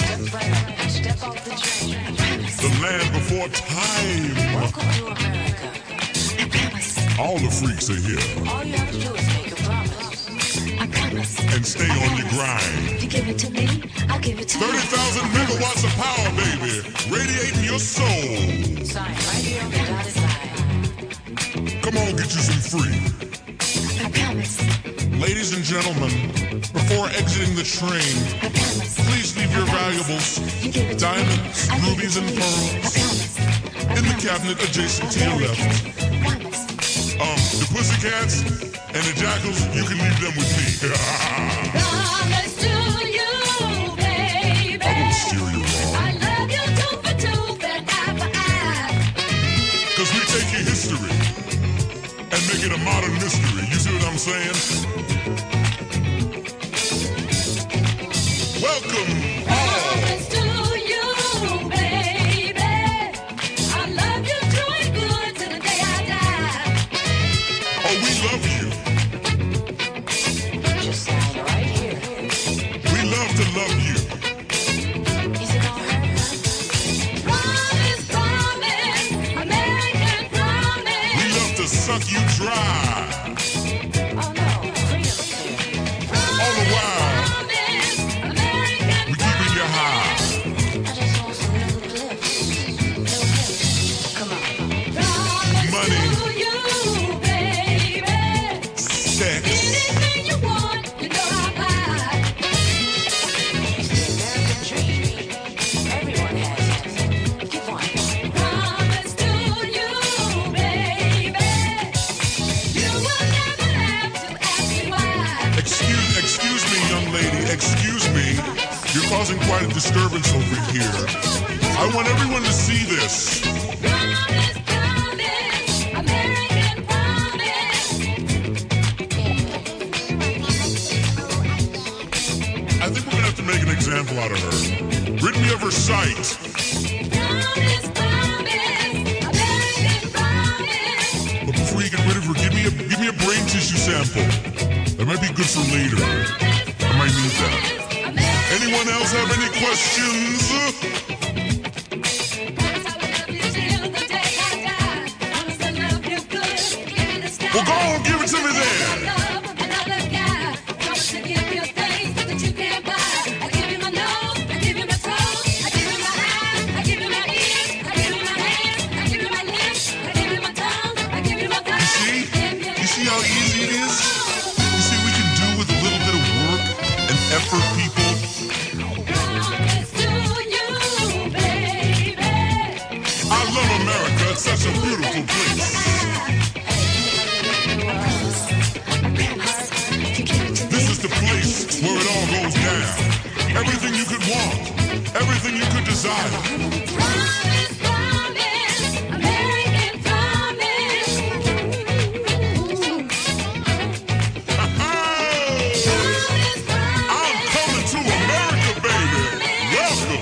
the land before time. All the freaks are here. All you have to do is make a promise. I promise. And stay on your grind. You give it to me, I'll give it to you. thirty thousand megawatts of power, baby, radiating your soul. Sign right here on the dotted line. Come on, get you some free. I promise. Ladies and gentlemen, before exiting the train, please leave your valuables, diamonds, rubies, and pearls in the cabinet adjacent to your left. Um, the pussycats and the jackals, you can leave them with me. Promise to you, baby. I won't steer you wrong. I love you tooth for tooth and eye for eye. Cause we take your history and make it a modern mystery. You see what I'm saying? Welcome Promise to you, baby. I love you true and good till the day I die. Oh, we love you. Just sign right here. We love to love you. Is it gonna hurt? Promise, promise, American promise. We love to suck you dry. Oh no, freedom here. All the while, Promise, American we keeping you high. I just want some little blips. Little blips. Come on. Promise Money. to you, baby. Sex. Anything you want, you know I'll buy. It's the American dream. Everyone has it. Give one. Promise to you, baby. You will never have to ask me why. Excuse, excuse me, young lady. Excuse me. You're causing quite a disturbance over here. I want everyone to see this. Promise, promise, American promise. I think we're gonna have to make an example out of her. Rid me of her sight. Promise, promise, American promise. But before you get rid of her, give me a give me a brain tissue sample. That might be good for later. I might need that. Anyone else have any questions? Promise I will love you till the day I die. Promise to love you good. Give me the sky. Well, go on, give it to me I then. love another guy. Promise to give you things that you can't buy. I give you my nose, I give you my toes, I give you my eyes, I give you my ears, I give you my hands, I give you my lips, I give you my tongue, I give you my You see? You see how easy it is? You see we can do with a little bit of work and effort, people. Promise to you, baby. I love America. It's such a beautiful place. This is the place where it all goes down. Everything you could want, everything you could desire. Promise, promise, American promise. I'm coming to America, baby. Welcome.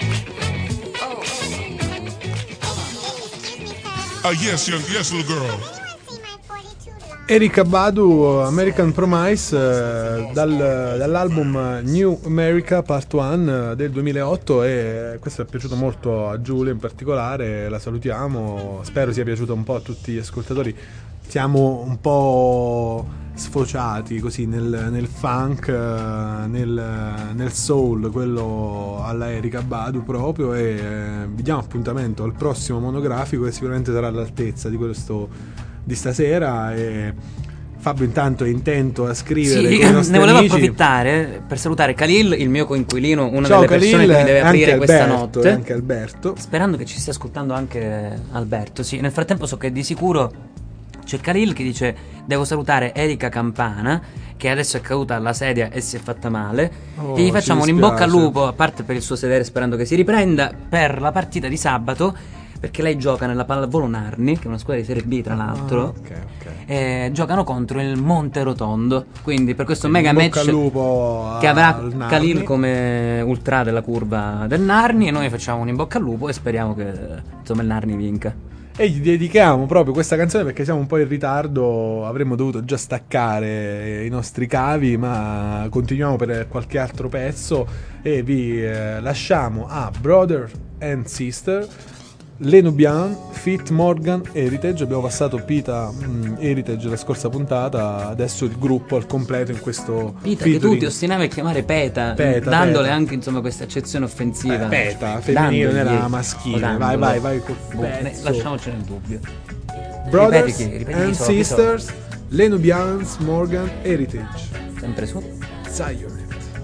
Uh, yes, young, yes, little girl. Erika Badu, American Promise, eh, dal- dall'album New America Part uno del duemilaotto, e questo è piaciuto molto a Giulia in particolare, la salutiamo, spero sia piaciuto un po' a tutti gli ascoltatori. Siamo un po' sfociati così nel, nel funk, eh, nel, nel soul, quello alla Erika Badu proprio, e eh, vi diamo appuntamento al prossimo monografico che sicuramente sarà all'altezza di questo di stasera, e Fabio intanto è intento a scrivere Sì, con i nostri ne volevo amici. approfittare per salutare Khalil, il mio coinquilino, una Ciao, delle persone Khalil, che mi deve e aprire anche questa Alberto, notte. e anche Alberto. Sperando che ci stia ascoltando anche Alberto. Sì, nel frattempo so che di sicuro c'è Khalil che dice: devo salutare Erika Campana, che adesso è caduta alla sedia e si è fatta male. Oh, e gli facciamo un ci in bocca al dispiace. lupo, a parte per il suo sedere, sperando che si riprenda, per la partita di sabato. Perché lei gioca nella Pallavolo Narni, che è una squadra di Serie B tra l'altro. Ah, ok, ok. E giocano contro il Monte Rotondo. Quindi per questo In mega bocca match al lupo che avrà al Narni. Khalil come ultra della curva del Narni, e noi facciamo un in bocca al lupo e speriamo che insomma il Narni vinca. E gli dedichiamo proprio questa canzone perché siamo un po' in ritardo, avremmo dovuto già staccare i nostri cavi, ma continuiamo per qualche altro pezzo e vi eh, lasciamo a Brother and Sister, Les Nubian, Fit Morgan, Heritage. Abbiamo passato Pita, mh, Heritage la scorsa puntata, adesso il gruppo al completo in questo Pita, che tu featuring. ti ostinavi a chiamare Peta, Peta, dandole Peta. anche insomma questa accezione offensiva. Eh, Peta, femminile Dandogli- nella maschile. o dandolo. Vai, vai, vai col Boh, ne- pezzo. lasciamoci nel dubbio. Brothers Ripeti chi- ripeti chi and sono, chi sono. Sisters, Les Nubians, Morgan, Heritage. Sempre su. Zion.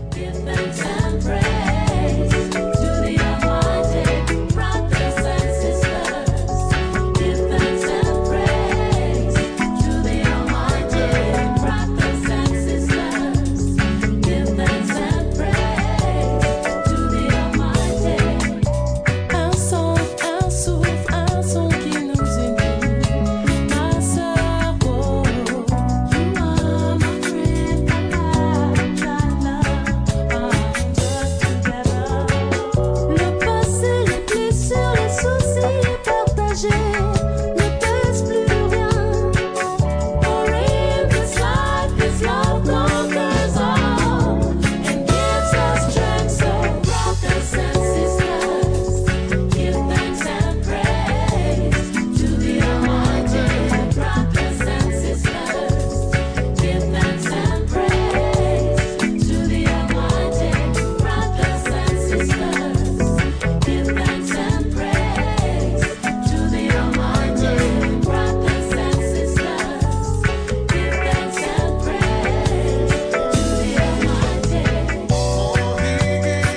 Un son, un souffle, un son qui nous unit. Ma sœur, oh, you are my friend, la la la, just together. Le passé, les blessures, les soucis partagés ne pèsent plus rien. For in this life, this love conquers all and gives us strength. So brothers and sisters, give thanks and praise to the Almighty. Brothers and sisters, give thanks and praise to the Almighty. Brothers and sisters, give thanks and praise to the Almighty. Brothers and sisters, give thanks and praise to the Almighty.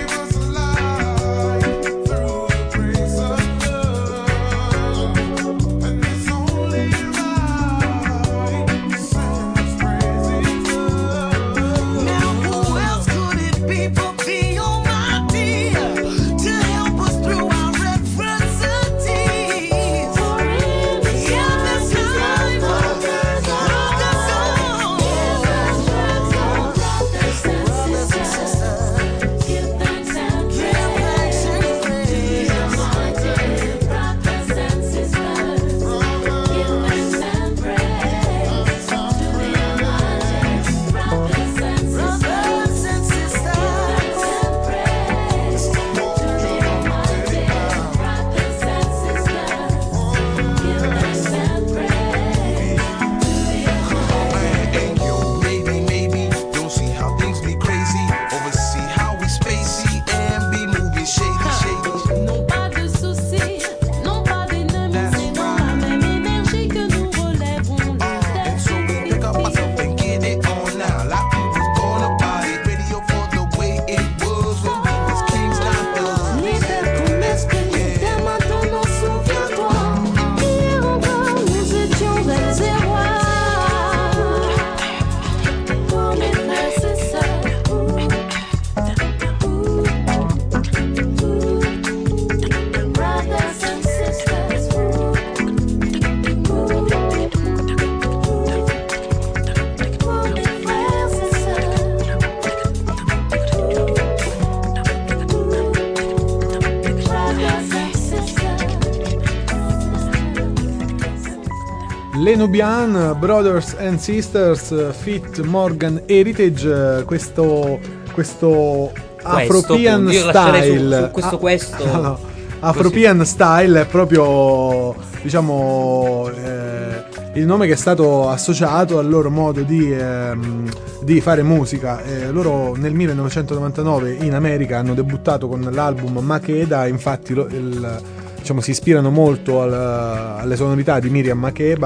Now who else could it be but the Almighty to help us through our adversities? Yeah, this life brought us on. Brothers and sisters, give thanks and praise to the Almighty. Brothers and sisters, give thanks and praise to the Almighty. Brothers and sisters, Brothers and sisters, give thanks and praise to the Almighty. Brothers and sisters, give thanks and praise Hey, yo, maybe, maybe, don't see how things be crazy. Oversee how we spacey and be moving shady, shady. Non pas de soucis, non pas d'ennemis, c'est dans la même énergie que nous relèverons les So we pick up ourselves and get it on now. Like we was born about it, radio for the way it was when we was kings, not thugs. Libère ton esprit, dès maintenant souviens-toi. Hier encore nous étions belles et rois. Pour mes frères et sœurs. Brothers and sisters. Pour mes frères et sœurs. Brothers and sisters. Les Nubian, Brothers and Sisters, Fit Morgan, Heritage, questo, questo Afropian appunto, io lascerei su- style. su questo Ah, questo, no, no. Afropian style è proprio, diciamo, eh, il nome che è stato associato al loro modo di, ehm, di fare musica. Eh, loro nel millenovecentonovantanove in America hanno debuttato con l'album Makeda, infatti lo- il- diciamo, si ispirano molto al- alle sonorità di Miriam Makeba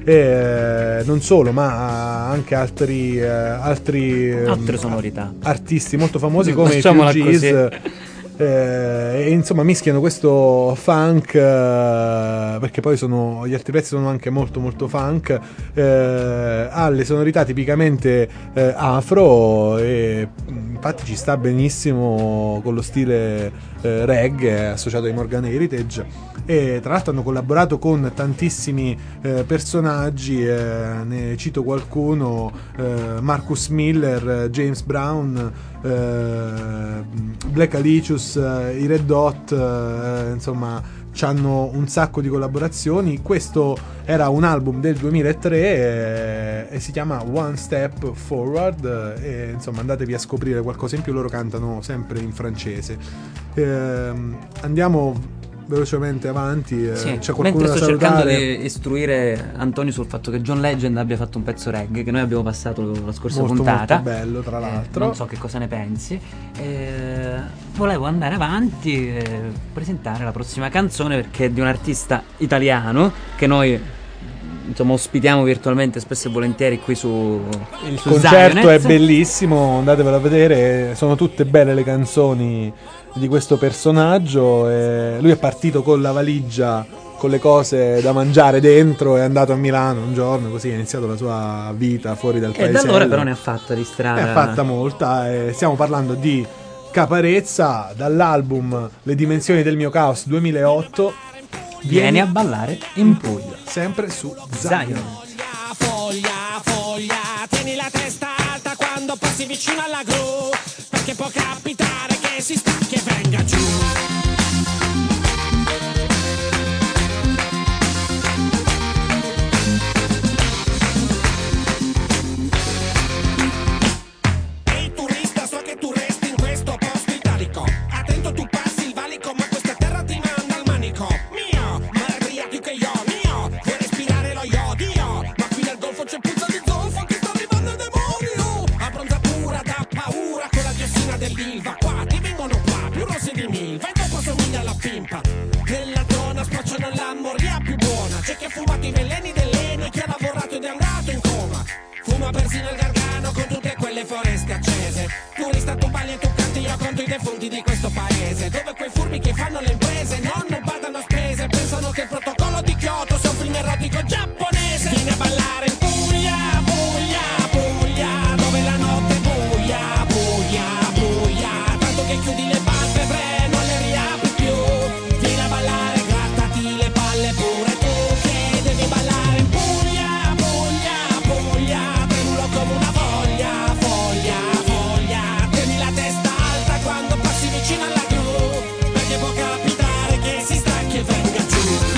e non solo, ma anche altri, eh, altri Altre ehm, sonorità. artisti molto famosi come i Facciamola Fugees, così. eh, e insomma mischiano questo funk, eh, perché poi sono, gli altri pezzi sono anche molto molto funk, eh, alle sonorità tipicamente eh, afro, e infatti ci sta benissimo con lo stile eh, reggae associato ai Morgan Heritage. E tra l'altro hanno collaborato con tantissimi eh, personaggi, eh, ne cito qualcuno: eh, Marcus Miller, James Brown, eh, Black Alicious, eh, i Red Hot, eh, insomma c'hanno un sacco di collaborazioni. Questo era un album del duemilatré e, e si chiama One Step Forward, e insomma andatevi a scoprire qualcosa in più, loro cantano sempre in francese. Eh, andiamo velocemente avanti, eh, Sì, c'è qualcuno mentre da sto salutare? cercando di istruire Antonio sul fatto che John Legend abbia fatto un pezzo reggae che noi abbiamo passato la scorsa Molto, puntata. molto bello, tra l'altro. Eh, non so che cosa ne pensi. Eh, volevo andare avanti e presentare la prossima canzone, perché è di un artista italiano che noi insomma ospitiamo virtualmente spesso e volentieri qui su Il su concerto Zionets. è bellissimo, andatevelo a vedere, sono tutte belle le canzoni di questo personaggio. E lui è partito con la valigia con le cose da mangiare dentro, è andato a Milano un giorno, così ha iniziato la sua vita fuori dal E paese. da allora però ne ha fatta di strada. Ne ha fatta molta, e stiamo parlando di Caparezza, dall'album Le dimensioni del mio caos duemilaotto. Vieni a ballare in Puglia, sempre su Zion. Zion. Foglia, foglia, tieni la testa alta quando passi vicino alla gru, perché può capitare che si stacchi e venga giù. Ehi turista, so che tu resti in questo posto italico, attento tu passi il valico, ma questa terra ti manda al manico. Mio, ma l'Adriatico è io, mio, vuoi respirare lo iodio, ma qui nel golfo c'è puzza di zolfo che sta arrivando il demonio. Abbronzatura da paura con la diossina dell'Ilva, qua ti vengono qua, più rossi di milva, e dopo somiglia alla pimpa. Nella zona spacciano l'ammoria più buona, c'è chi ha fumato i veleni dell'Eni, chi ha lavorato ed è andato in coma. Fuma persino il gargano con tutte quelle foreste accese. Turista tu balli e tu canti, io conto i defunti di questo paese, dove quei furbi che fanno le imprese non ne badano a spese, pensano che il protocollo di Kyoto sia un film erotico giapponese. Vieni a ballare in Puglia, Puglia, Puglia, dove la notte è buia, buia, buia, tanto che chiudi le palpebre non le riapri più. Vieni a ballare, grattati le palle pure tu, che devi ballare in Puglia, Puglia, Puglia, tremulo come una foglia, foglia, foglia, tieni la testa alta quando passi vicino alla gru, perché può capitare che si stacchi e venga giù.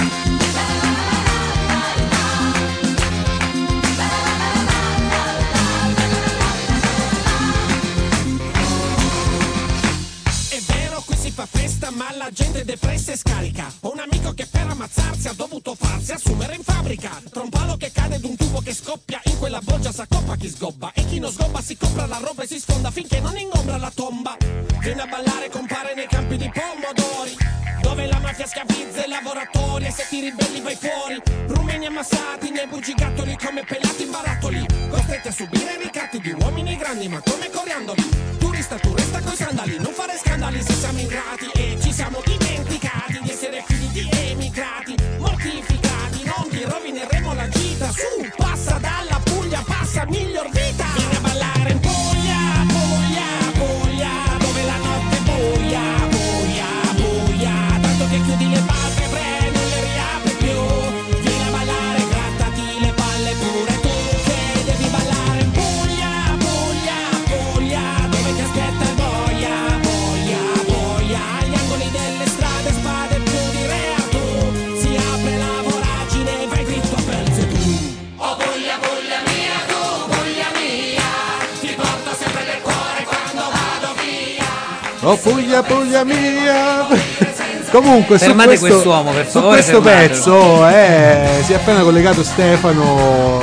È vero, qui si fa festa, ma la gente è depressa e scarica. Ho un amico che per ammazzarsi ha dovuto farsi assumere in fabbrica. Tra un palo che cade ed un tubo che scoppia, in quella bolgia s'accoppa chi sgobba, e chi non sgobba si compra la roba e si sfonda finché non ingombra la tomba. Viene a ballare, compare nei campi di pomodori, dove la mafia schiavizza i lavoratori, e se ti ribelli vai fuori. Rumeni ammassati nei bugigattoli come pelati in barattoli, costretti a subire ricatti di uomini grandi ma come coriandoli. Turista tu resta coi sandali, non fare scandali se siamo ingrati, e ci siamo dimenticati di essere figli di emigrati, mortificati, non ti rovineremo la gita. Su, passa dalla Puglia, passa miglior vita. Vieni a ballare in Puglia, Puglia, Puglia, dove la notte è buia, buia, buia, tanto che chiudi le palpebre non le riapri più. Vieni a ballare, grattati le palle pure tu, che devi ballare in Puglia, Puglia, Puglia, dove ti aspetta il boia, boia, boia, agli angoli delle strade spade più di reato, si apre la voragine e vai dritto a Belzebù. Oh Puglia, Puglia mia, tu Puglia mia, ti porto sempre nel cuore quando vado via. Oh Puglia, Puglia mia. Comunque su Fermate questo, quest'uomo, per su favore, questo fermatelo. pezzo eh, si è appena collegato Stefano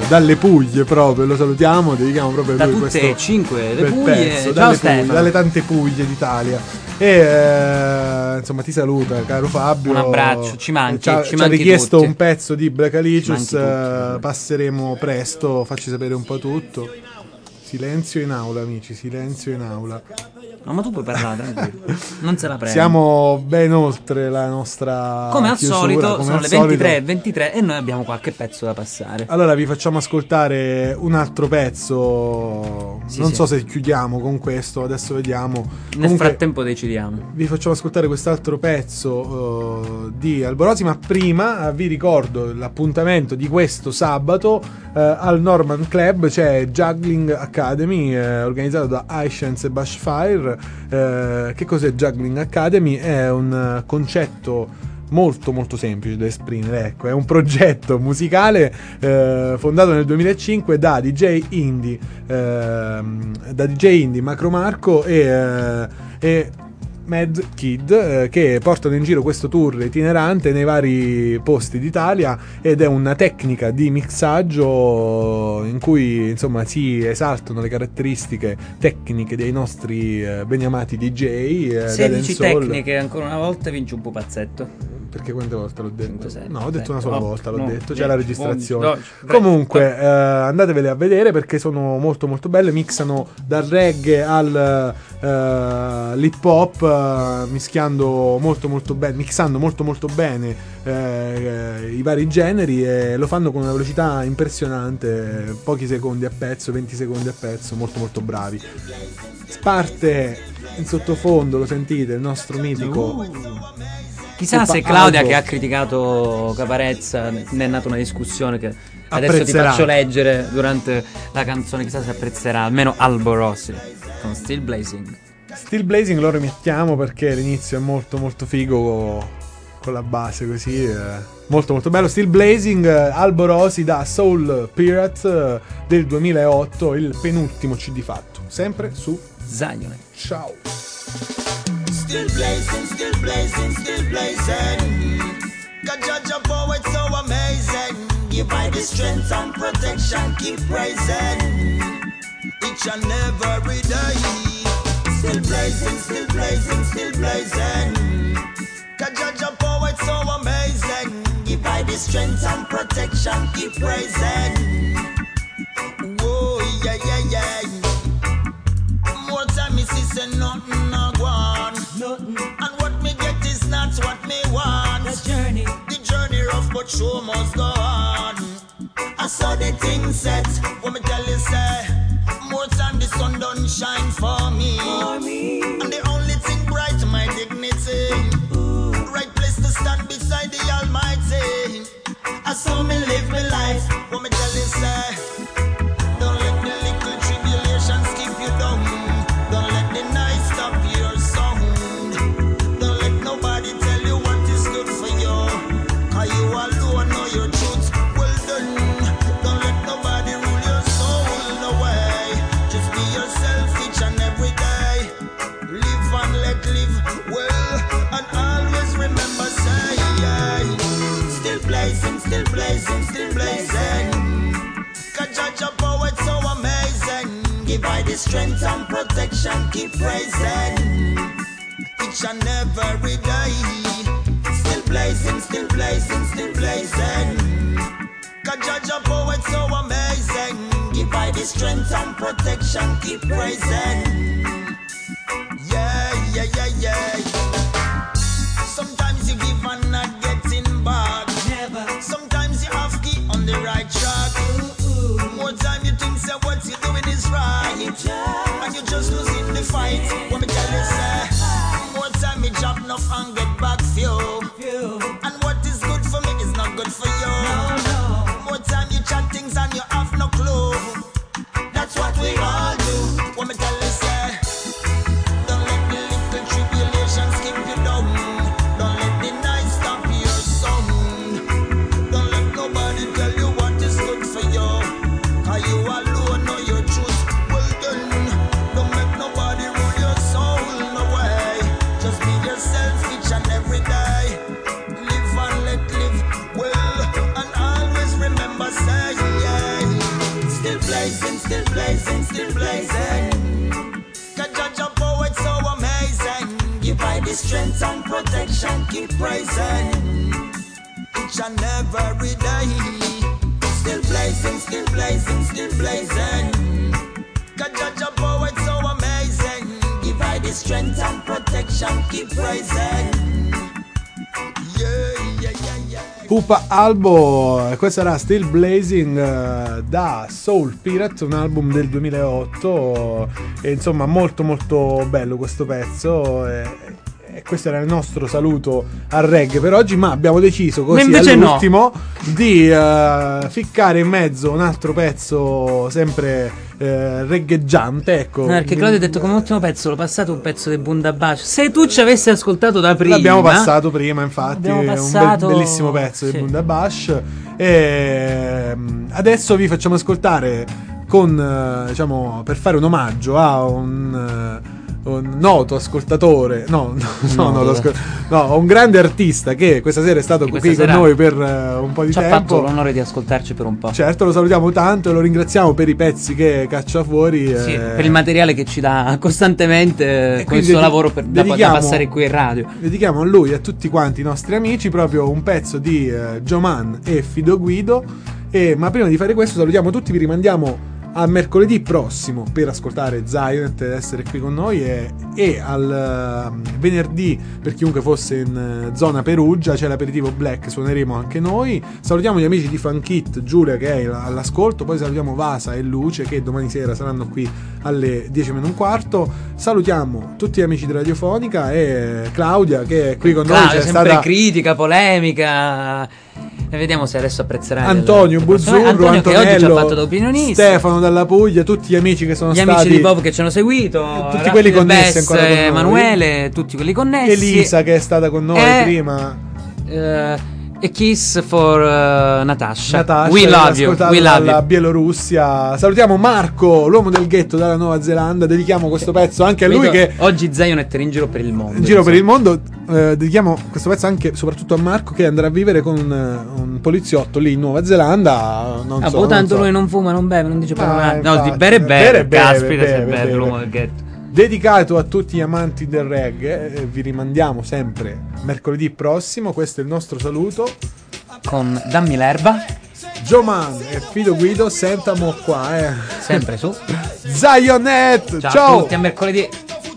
dalle Puglie proprio, lo salutiamo, dedichiamo proprio a Da lui tutte questo e cinque le bel Puglie. pezzo, Ciao dalle, Stefano. Puglie, dalle tante Puglie d'Italia. E eh, insomma ti saluta caro Fabio. Un abbraccio, ci manchi, Ci ha, ci ci ha manchi richiesto tutti. un pezzo di Black Alicious, Ci manchi eh, passeremo presto, facci sapere un po' tutto. Silenzio in aula amici, silenzio in aula. No, ma tu puoi parlare, tranquillo. Non se la prendo. Siamo ben oltre la nostra Come al chiusura, solito, come sono al le solito. ventitré e ventitré e noi abbiamo qualche pezzo da passare. Allora vi facciamo ascoltare un altro pezzo. Sì, non sì. so se chiudiamo con questo, adesso vediamo. Nel Comunque, frattempo decidiamo. vi facciamo ascoltare quest'altro pezzo uh, di Alborosi, ma prima uh, vi ricordo l'appuntamento di questo sabato uh, al Norman Club, c'è Juggling Academy uh, organizzato da iScience e Bushfire. Uh, che cos'è Juggling Academy? È un uh, concetto molto molto semplice da esprimere, ecco, è un progetto musicale eh, fondato nel duemilacinque da D J indie ehm, da D J indie Macro Marco e, eh, e Mad Kid, eh, che portano in giro questo tour itinerante nei vari posti d'Italia, ed è una tecnica di mixaggio in cui insomma si esaltano le caratteristiche tecniche dei nostri eh, beniamati D J, eh, da sedici dancehall. tecniche, ancora una volta vince un pupazzetto. Perché quante volte l'ho detto? cinque, sei, No, ho detto una sola sette, volta, l'ho no, detto, c'è dieci, la registrazione. undici, dodici, Comunque, eh, andatevele a vedere perché sono molto molto belle, mixano dal reggae al eh, l'hip hop, eh, mischiando molto molto bene, mixando molto molto bene eh, i vari generi, e lo fanno con una velocità impressionante, pochi secondi a pezzo, venti secondi a pezzo, molto molto bravi. Sparte in sottofondo, lo sentite, il nostro mitico Chissà se Opa, Claudia, Albo, che ha criticato Caparezza, ne è nata una discussione che adesso ti apprezzerà. faccio leggere durante la canzone, chissà se apprezzerà, almeno Albo Rossi con Still Blazing. Still Blazing lo rimettiamo perché l'inizio è molto molto figo con la base così, eh, molto molto bello. Still Blazing, eh, Albo Rosi da Soul Pirate eh, del duemilaotto, il penultimo C D fatto, sempre su Zion. Ciao. Still blazing, still blazing, still blazing. God judge your power, it's so amazing. Give I the strength and protection, keep praising. Each and every day. Still blazing, still blazing, still blazing. God judge your power, it's so amazing. Give I the strength and protection, keep praising. Whoa, yeah, yeah, yeah. More time, me see say nothing no go on. Nothing. And what me get is not what me want. The journey, the journey rough, but show must go on. I saw the thing set. What me tell you say, more time the sun don't shine for me. For me. And the only thing bright my dignity. Ooh. Right place to stand beside the Almighty. I saw me live my life. What me tell you say, don't let the little tribulations keep you down. Don't let the night stop your sound. Don't let nobody tell you what is good for you. Cause you alone know your truth. Well done. Don't let nobody rule your soul no way. Just be yourself each and every day. Live and let live well. And always remember say, yeah. Still blazing, still blazing, still blazing. Cause judge your power, it's so amazing. Give I the strength and protection, keep praising. Each and every day. Still blazing, still blazing, still blazing. Cause judge your power, it's so amazing. Give I the strength and protection, keep praising. Yeah, yeah, yeah, yeah. Sometimes you give and not getting back. Never. Sometimes you have to get on the right track. Ooh, ooh. More time you think say what you're doing is right. And, you and you're just losing the fight. What me tell you say, more time you drop enough and get back few. And what is good for me is not good for you. No, no. More time you chat things and you have no clue. That's what we all do. What me tell you say, don't let the little tribulations keep you down. Don't let the night stop your sound. Don't let nobody tell you what is good for you. Cause you alone know your truth. Well done. Don't make nobody rule your soul no way. Just be yourself each and every day. Live still blazing. God judge a poet so amazing. Give I the strength and protection, keep praising. Each and every day. Still blazing, still blazing, still blazing. God judge a poet so amazing. Give I the strength and protection, keep praising. Yeah, yeah, yeah, yeah. Pupa Albo, questa era Still Blazing uh, da Soul Pirate, un album del duemilaotto e insomma molto molto bello questo pezzo e, e questo era il nostro saluto al reggae per oggi, ma abbiamo deciso così all'ultimo no. di uh, ficcare in mezzo un altro pezzo sempre Eh, reggaeggiante, ecco. No, perché Claudio ha detto come ultimo pezzo l'ho passato un pezzo di Bundabash. Se tu ci avessi ascoltato da prima, l'abbiamo passato prima, infatti, passato... un be- bellissimo pezzo sì. di Bundabash. E adesso vi facciamo ascoltare con, diciamo, per fare un omaggio a un un noto ascoltatore, no, no, no, no, ascol- no, un grande artista che questa sera è stato qui con noi per uh, un po' di ci tempo. Ha fatto l'onore di ascoltarci per un po'. Certo, lo salutiamo tanto e lo ringraziamo per i pezzi che caccia fuori. Sì, eh. per il materiale che ci dà costantemente e con il suo lavoro per, da, da passare qui in radio. Dedichiamo a lui e a tutti quanti i nostri amici proprio un pezzo di uh, Joman e Fido Guido. E, ma prima di fare questo salutiamo tutti, vi rimandiamo a mercoledì prossimo per ascoltare Zionet ed essere qui con noi e, e al uh, venerdì per chiunque fosse in uh, zona Perugia c'è l'aperitivo Black, suoneremo anche noi. Salutiamo gli amici di Funkit, Giulia che è all'ascolto, poi salutiamo Vasa e Luce che domani sera saranno qui alle dieci meno un quarto. Salutiamo tutti gli amici di Radiofonica e Claudia che è qui con Claudia, noi, c'è sempre stata critica, polemica. E vediamo se adesso apprezzerai Antonio del... Buzzurro, Antonio Antonello, che oggi ci ha fatto da opinionista, Stefano dalla Puglia, tutti gli amici che sono gli stati, amici di Bob che ci hanno seguito, tutti Raffi quelli Del connessi Bess, ancora con noi. Emanuele, tutti quelli connessi, Elisa che è stata con noi e, prima uh, e Kiss for uh, Natasha. Natasha We love you, we love dalla you. Bielorussia. Salutiamo Marco, l'uomo del ghetto dalla Nuova Zelanda, dedichiamo questo pezzo anche a lui che oggi Zionet è in giro per il mondo, in giro per il mondo, eh, dedichiamo questo pezzo anche soprattutto a Marco che andrà a vivere con un, un poliziotto lì in Nuova Zelanda, non ah, so, boh, tanto non so. lui non fuma, non beve, non dice per Ah, una... no, infatti, di bere e bere, bere, bere, caspita bere, se è bere, bello l'uomo bere. del ghetto. Dedicato a tutti gli amanti del reggae, eh, vi rimandiamo sempre mercoledì prossimo, questo è il nostro saluto con Dammi l'erba, Joman e Fido Guido, sentamo qua eh. sempre su Zionet. Ciao, ciao a tutti, a mercoledì.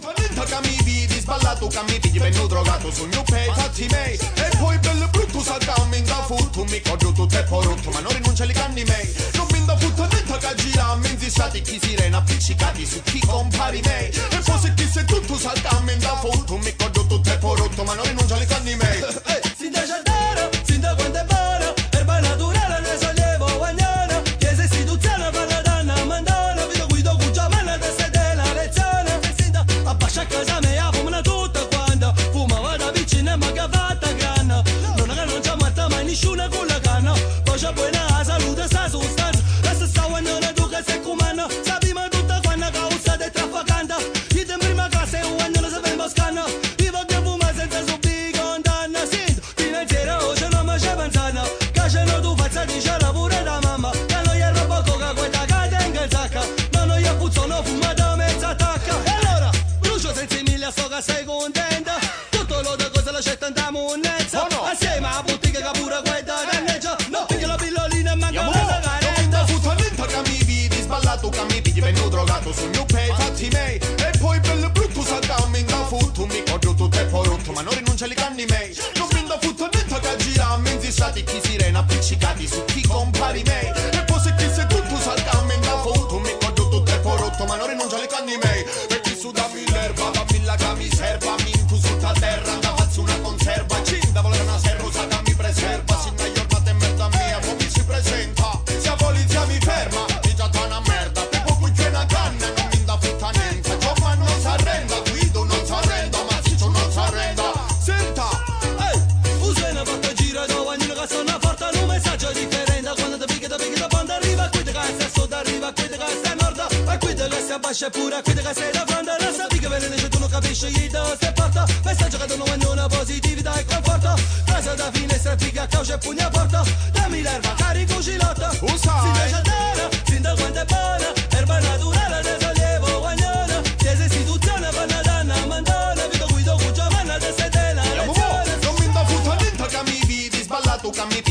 Sballato che mi pigli venno drogato sul mio pay fatti mei e poi bello brutto saltami in da futto mi coggio tutto è porotto ma non rinuncia li canni mei non mi da futto niente che gira menzi stati chi sirena appiccicati su chi compari mei e poi se chi se tutto saltami in da futto mi coggio tutto è porotto ma non rinuncia li canni mei Sin da giardino, sin da quanto è buono, erba naturale ne sollievo guagnano, chiesa istituzione per la donna mandana, Fido Guido cuccia manna da sedela lezione, sin da abbascia a casa mia fumano tutta quanta, fumava da vicino ma che fatta granna, non che non c'è matta mai nessuna con la canna, poi c'è buona salute sta sostanza, la stessa guagnona tu che sei comanda, sappiamo tutta quanta causa di trafficante, chi in prima classe un guagnona si fa in boscana, vivo che fuma senza subire condanna, sento, finanziera o ce non mi c'è pensando, cacciano tu faccia dice lavoro da mamma, che non gli è roba coca quella che tenga in sacca, ma non gli puzzano fuma da mezza attacca, e allora, brucio senza mille sto che sei contenta, tutto lo da cosa la c'è tanta monnezza, oh no. Assieme a bottiglia che pure quella danneggia, no, perché la pillolina manca una carenza, futto niente che mi vidi sballato che mi pigli venno drogato sul mio pay fatti mei e poi bello brutto saltami in da futto mi coggio tutto è porotto ma non rinuncia li canni mei non mi da futto niente che gira menzi stati chi sirena appiccicati su chi compari mei e poi se chi se tutto saltami in da futto mi coggio tutto è porotto ma non rinuncia li canni mei e chi su dammi l'erba dammi la che mi serva mi intusulta a terra da faccio una conserva cinta volere una serrosa che mi preserva sin da giornata e merda mia poi mi si presenta se la polizia mi ferma mi già una merda te può qui c'è una canna non mi da fitta niente Giova non s'arrenda Guido non s'arrenda ma Ciccio non s'arrenda senta ehi, usa una porta gira da guagnino che sono forte un messaggio differente quando ti picchi ti picchi da quando arriva qui te che sei a sud arriva qui te che sei a nord e qui te che sei a bascia pure qui te che sei da fronte non sappi che viene dice tu non capisci chi te se porta messaggio che tu non guagno una positività e conforto casa da finestra picca a cauce e pugna porta dammi l'erba carico cilotta usai sin da giardino sin da quanto è buona erba naturale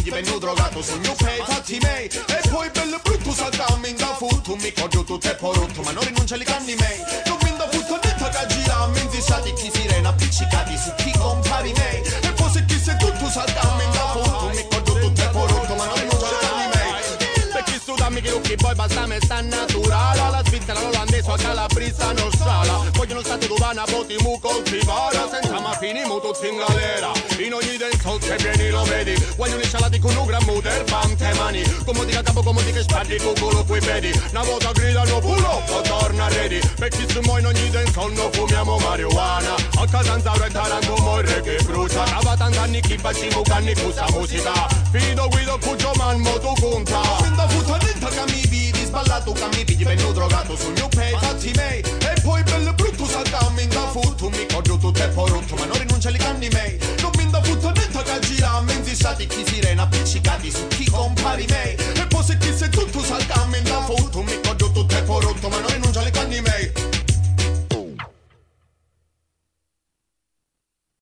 gli vengo drogato sul mio pay, fatti miei. E poi bello brutto saltammi in da futto, mi cordo tutto e poi rotto, ma non rinuncia alle canni miei. Non mi da futto niente che gira, menzi stati chi sirena appiccicati su chi compari miei. E poi se chi sei tutto saltammi in da futto, mi cordo tutto e poi rotto, ma non rinuncia alle canni miei. Per chi studarmi che lucchi poi basta me sta naturale, la Svizzera, l'olandese, a Calabrisa non sala. Vogliono stati dovana, voti mu coltivare, senza ma finimo tutti in galera. In ogni dancehall che vieni lo vedi, vogliono i salati con un grammo d'erba te mani. Comodi a capo, comodi che spardi con culo qui vedi. Una volta gridano pulo, poi torna ready. Per chi su mo in ogni dancehall no fumiamo marijuana. A Catanzaro e Taranto morre che brucia. Cava tant'anni chi facciamo canni con sta musica. Fido guido cuccio man mo tu conta. Non da futta niente che mi vidi, sballato che mi vidi, vengo drogato sul mio pay, fatti miei. E poi bello brutto saltammi in da futto, mi cordo tutto e poi rotto, ma non rinuncia alle canni miei. Non mi da futto niente che gira, menzi stati chi si